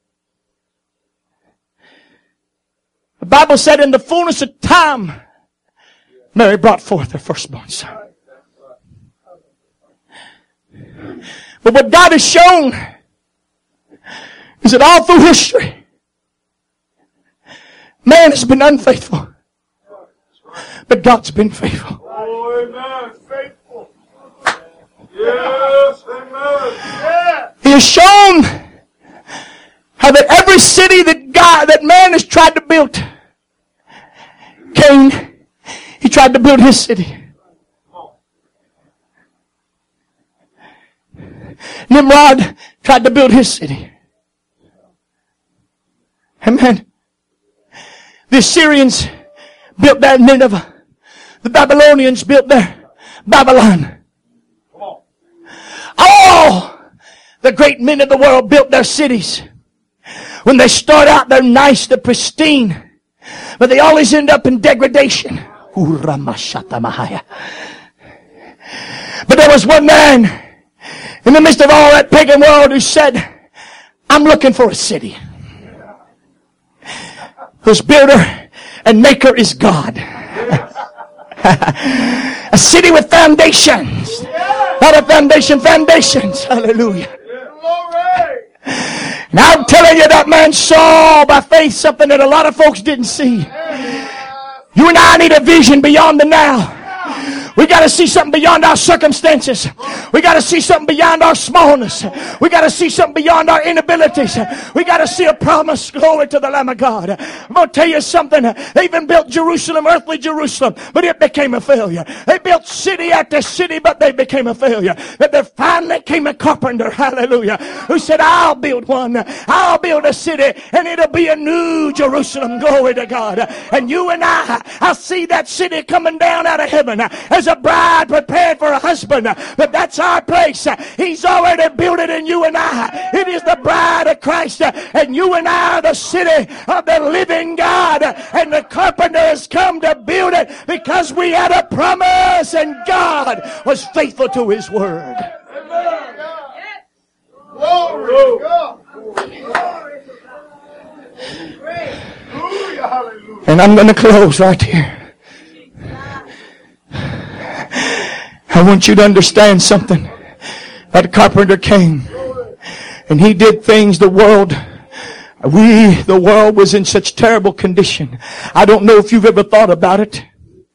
The Bible said in the fullness of time, Mary brought forth her firstborn son. But what God has shown is that all through history, man has been unfaithful, but God's been faithful. Oh, amen. Faithful. Yes, amen. Yeah. He has shown how that every city that God, that man has tried to build, Cain, he tried to build his city. Nimrod tried to build his city. Amen. The Assyrians built their Nineveh. The Babylonians built their Babylon. All the great men of the world built their cities. When they start out, they're nice, they're pristine, but they always end up in degradation. But there was one man in the midst of all that pagan world who said, I'm looking for a city whose builder and maker is God. A city with foundations. Not a foundation, foundations. Hallelujah. And I'm telling you, that man saw by faith something that a lot of folks didn't see. You and I need a vision beyond the now. We got to see something beyond our circumstances. We got to see something beyond our smallness. We got to see something beyond our inabilities. We got to see a promise. Glory to the Lamb of God. I'm going to tell you something. They even built Jerusalem, earthly Jerusalem, but it became a failure. They built city after city, but they became a failure. But there finally came a carpenter, hallelujah, who said, I'll build one. I'll build a city, and it'll be a new Jerusalem. Glory to God. And you and I, I see that city coming down out of heaven as a bride prepared for a husband. But that's our place. He's already built it in you and I. It is the bride of Christ, and you and I are the city of the living God, and the carpenter has come to build it because we had a promise, and God was faithful to his word. Glory to God. And I'm going to close right here. I want you to understand something. That carpenter came and he did things the world, we, the world was in such terrible condition. I don't know if you've ever thought about it,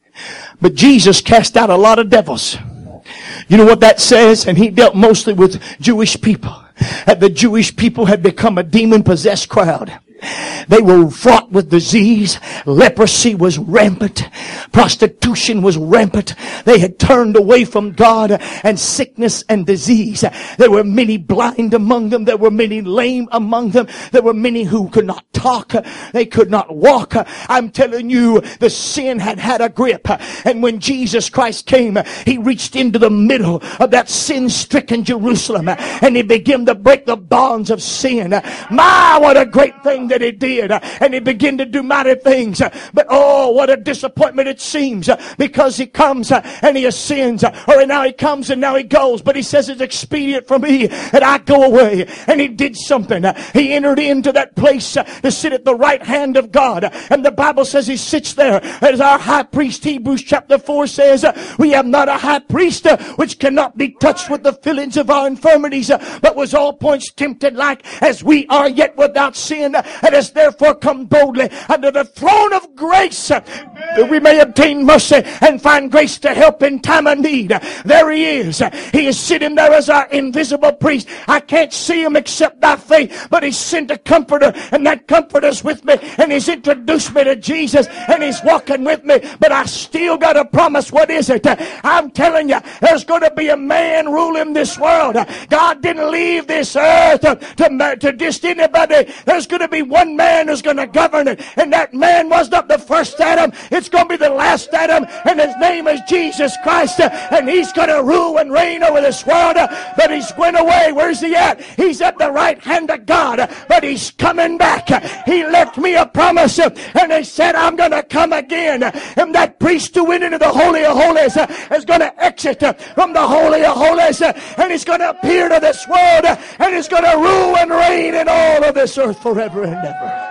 but Jesus cast out a lot of devils. You know what that says? And he dealt mostly with Jewish people. And the Jewish people had become a demon-possessed crowd. They were fraught with disease. Leprosy was rampant. Prostitution was rampant. They had turned away from God, and sickness and disease. There were many blind among them. There were many lame among them. There were many who could not talk. They could not walk. I'm telling you, the sin had had a grip. And when Jesus Christ came, he reached into the middle of that sin-stricken Jerusalem, and he began to break the bonds of sin. My, what a great thing that he did. And he began to do mighty things. But oh, what a disappointment it seems, because he comes and he ascends, or now he comes and now he goes. But he says it's expedient for me that I go away. And he did something. He entered into that place to sit at the right hand of God. And the Bible says he sits there as our high priest. Hebrews chapter four says, we have not a high priest which cannot be touched with the feelings of our infirmities, but was all points tempted like as we are, yet without sin. And has therefore come boldly under the throne of grace, that we may obtain mercy and find grace to help in time of need. There he is. He is sitting there as our invisible priest. I can't see him except by faith, but he's sent a comforter, and that comforter's with me, and he's introduced me to Jesus, and he's walking with me. But I still got a promise. What is it? I'm telling you, there's going to be a man ruling this world. God didn't leave this earth to, to, to just anybody. There's going to be one man who's going to govern it, and that man was not the first Adam. It's going to be the last Adam, and his name is Jesus Christ, and he's going to rule and reign over this world. But he's went away. Where's he at? He's at the right hand of God, but he's coming back. He left me a promise, and he said, I'm going to come again. And that priest who went into the Holy of Holies is going to exit from the Holy of Holies, and he's going to appear to this world, and he's going to rule and reign in all of this earth forever and ever.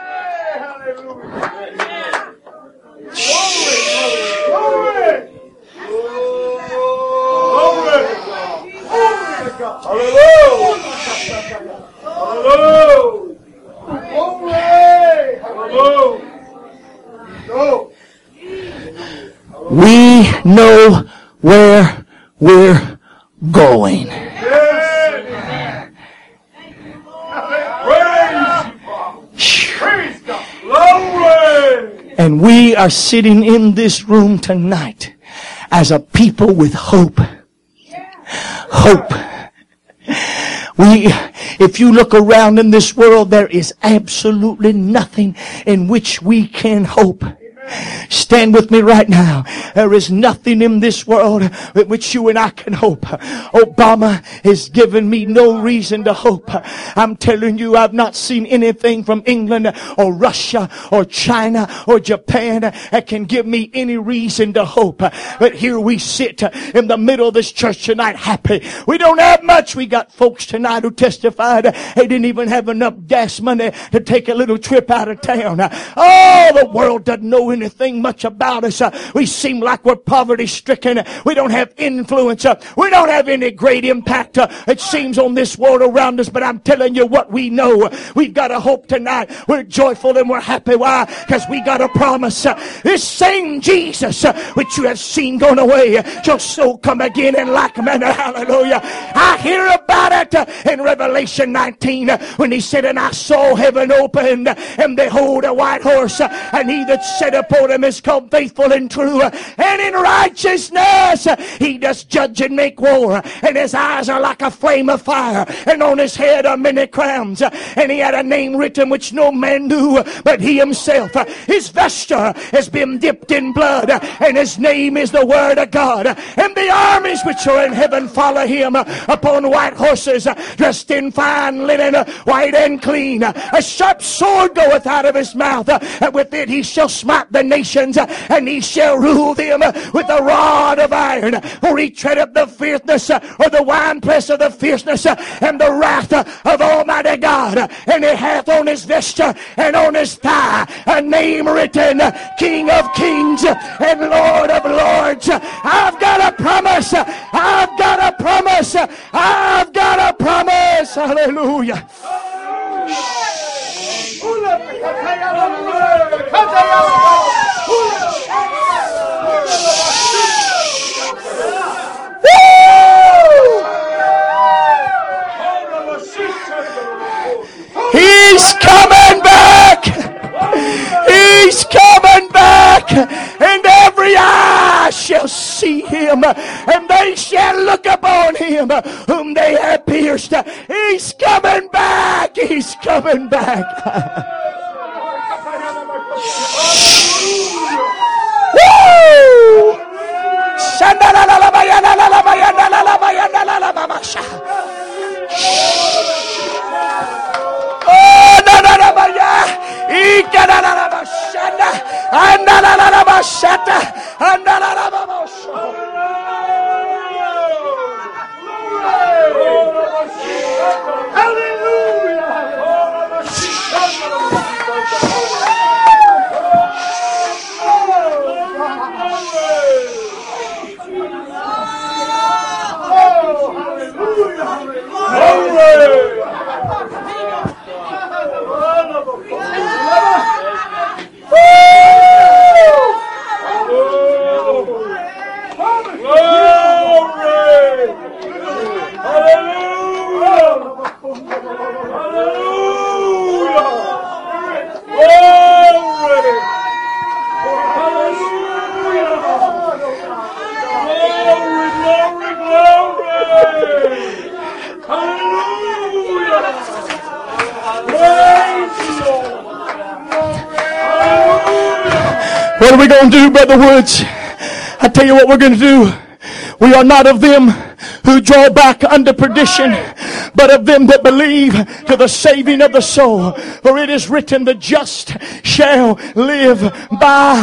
We know where we're going. And we are sitting in this room tonight as a people with hope. Hope. We, if you look around in this world, there is absolutely nothing in which we can hope. Stand with me right now. There is nothing in this world with which you and I can hope. Obama has given me no reason to hope. I'm telling you, I've not seen anything from England or Russia or China or Japan that can give me any reason to hope. But here we sit in the middle of this church tonight happy. We don't have much. We got folks tonight who testified they didn't even have enough gas money to take a little trip out of town. Oh, the world doesn't know anything much about us. Uh, we seem like we're poverty stricken. We don't have influence. Uh, we don't have any great impact. Uh, it seems on this world around us, but I'm telling you what we know. We've got a hope tonight. We're joyful and we're happy. Why? Because we got a promise. Uh, this same Jesus, uh, which you have seen gone away, uh, shall so come again in like manner. Hallelujah. I hear about it uh, in Revelation nineteen uh, when he said, and I saw heaven opened, uh, and behold a white horse, uh, and he that sat upon him is called Faithful and True, uh, and in righteousness uh, he does judge and make war, uh, and his eyes are like a flame of fire, and on his head are many crowns, uh, and he had a name written which no man knew uh, but he himself. Uh, his vesture has been dipped in blood, uh, and his name is the Word of God, uh, and the armies which are in heaven follow him uh, upon white horses, uh, dressed in fine linen, uh, white and clean. Uh, a sharp sword goeth out of his mouth, uh, and with it he shall smite the nations, uh, and he shall rule them uh, with a rod of iron. For he treadeth the fierceness uh, or the winepress of the fierceness uh, and the wrath uh, of Almighty God. Uh, and he hath on his vesture and on his thigh a name written, uh, King of Kings uh, and Lord of Lords. Uh, I've got a promise. Uh, I've got a promise. Uh, I've got a promise. Hallelujah. He's coming back. He's coming back. And every eye shall see him. And they shall look upon him whom they have pierced. He's coming back. He's coming back. Woo! Oh, no, no, no, no, yeah. What are we going to do, Brother Woods? I tell you what we're going to do. We are not of them who draw back unto perdition, but of them that believe to the saving of the soul. For it is written, the just shall live by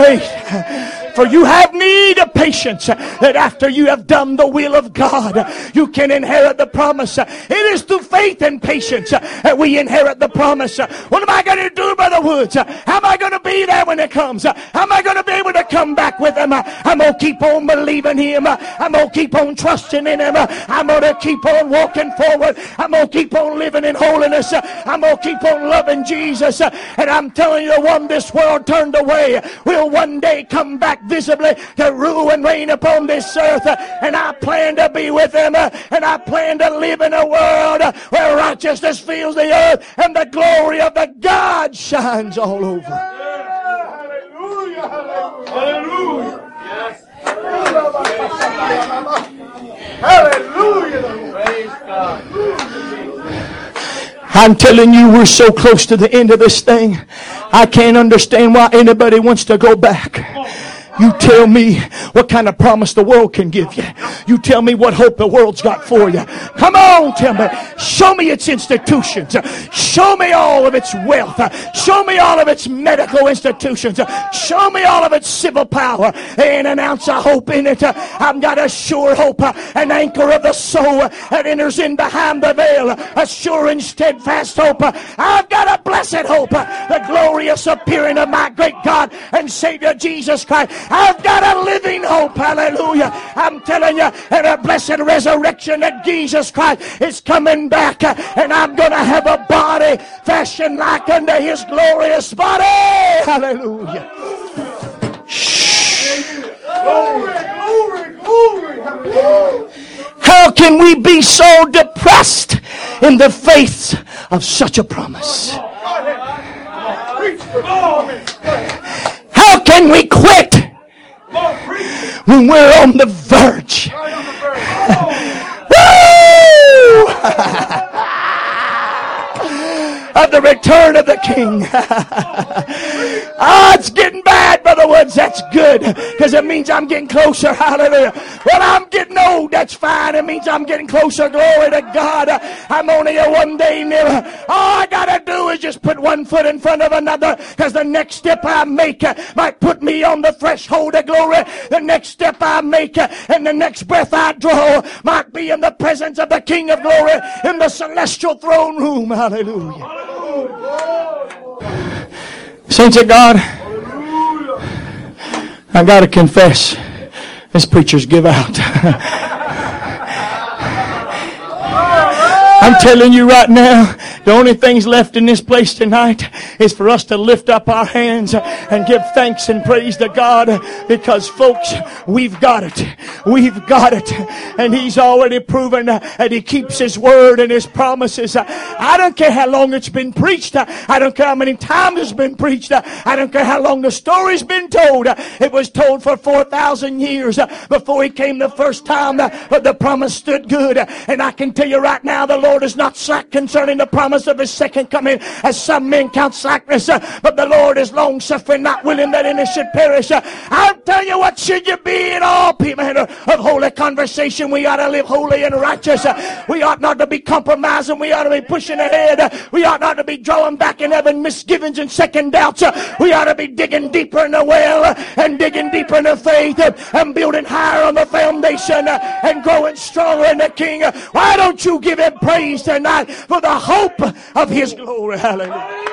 faith. For you have need of patience, that after you have done the will of God, you can inherit the promise. It is through faith and patience that we inherit the promise. What am I going to do, Brother Woods? How am I going to be there when it comes? How am I going to be able to come back with him? I'm going to keep on believing him. I'm going to keep on trusting in him. I'm going to keep on walking forward. I'm going to keep on living in holiness. I'm going to keep on loving Jesus. And I'm telling you, the one this world turned away will one day come back visibly to rule and reign upon this earth. And I plan to be with him. And I plan to live in a world where righteousness fills the earth and the glory of the God shines all over. Hallelujah! Hallelujah! Yes. Hallelujah! Praise God. I'm telling you, we're so close to the end of this thing. I can't understand why anybody wants to go back. You tell me what kind of promise the world can give you. You tell me what hope the world's got for you. Come on, tell me. Show me its institutions. Show me all of its wealth. Show me all of its medical institutions. Show me all of its civil power. And an ounce of hope in it. I've got a sure hope, an anchor of the soul that enters in behind the veil. A sure and steadfast hope. I've got a blessed blessed hope, the glorious appearing of my great God and Savior Jesus Christ. I've got a living hope. Hallelujah. I'm telling you, and a blessed resurrection that Jesus Christ is coming back, and I'm going to have a body fashioned like unto his glorious body. Hallelujah. Glory, glory, glory. Hallelujah. How can we be so depressed in the face of such a promise? How can we quit when we're on the verge? Woo! Of the return of the King. Ah, it's getting bad, Brother Woods. That's good, because it means I'm getting closer. Hallelujah. Well, I'm getting old. That's fine. It means I'm getting closer. Glory to God. I'm only a one day nearer. All I got to do is just put one foot in front of another, because the next step I make might put me on the threshold of glory. The next step I make and the next breath I draw might be in the presence of the King of glory in the celestial throne room. Hallelujah. Saints of God, I got to confess, this preachers give out. I'm telling you right now, the only things left in this place tonight is for us to lift up our hands and give thanks and praise to God, because folks, we've got it. We've got it. And He's already proven that He keeps His word and His promises. I don't care how long it's been preached. I don't care how many times it's been preached. I don't care how long the story's been told. It was told for four thousand years before He came the first time, but the promise stood good. And I can tell you right now, the Lord is not slack concerning the promise of His second coming, as some men count slackness, but the Lord is long suffering, not willing that any should perish. I'll tell you what, should you be in all manner of holy conversation, we ought to live holy and righteous. We ought not to be compromising. We ought to be pushing ahead. We ought not to be drawing back and having misgivings and second doubts. We ought to be digging deeper in the well and digging deeper in the faith and building higher on the foundation and growing stronger in the King. Why don't you give Him praise tonight for the hope of His glory? Hallelujah.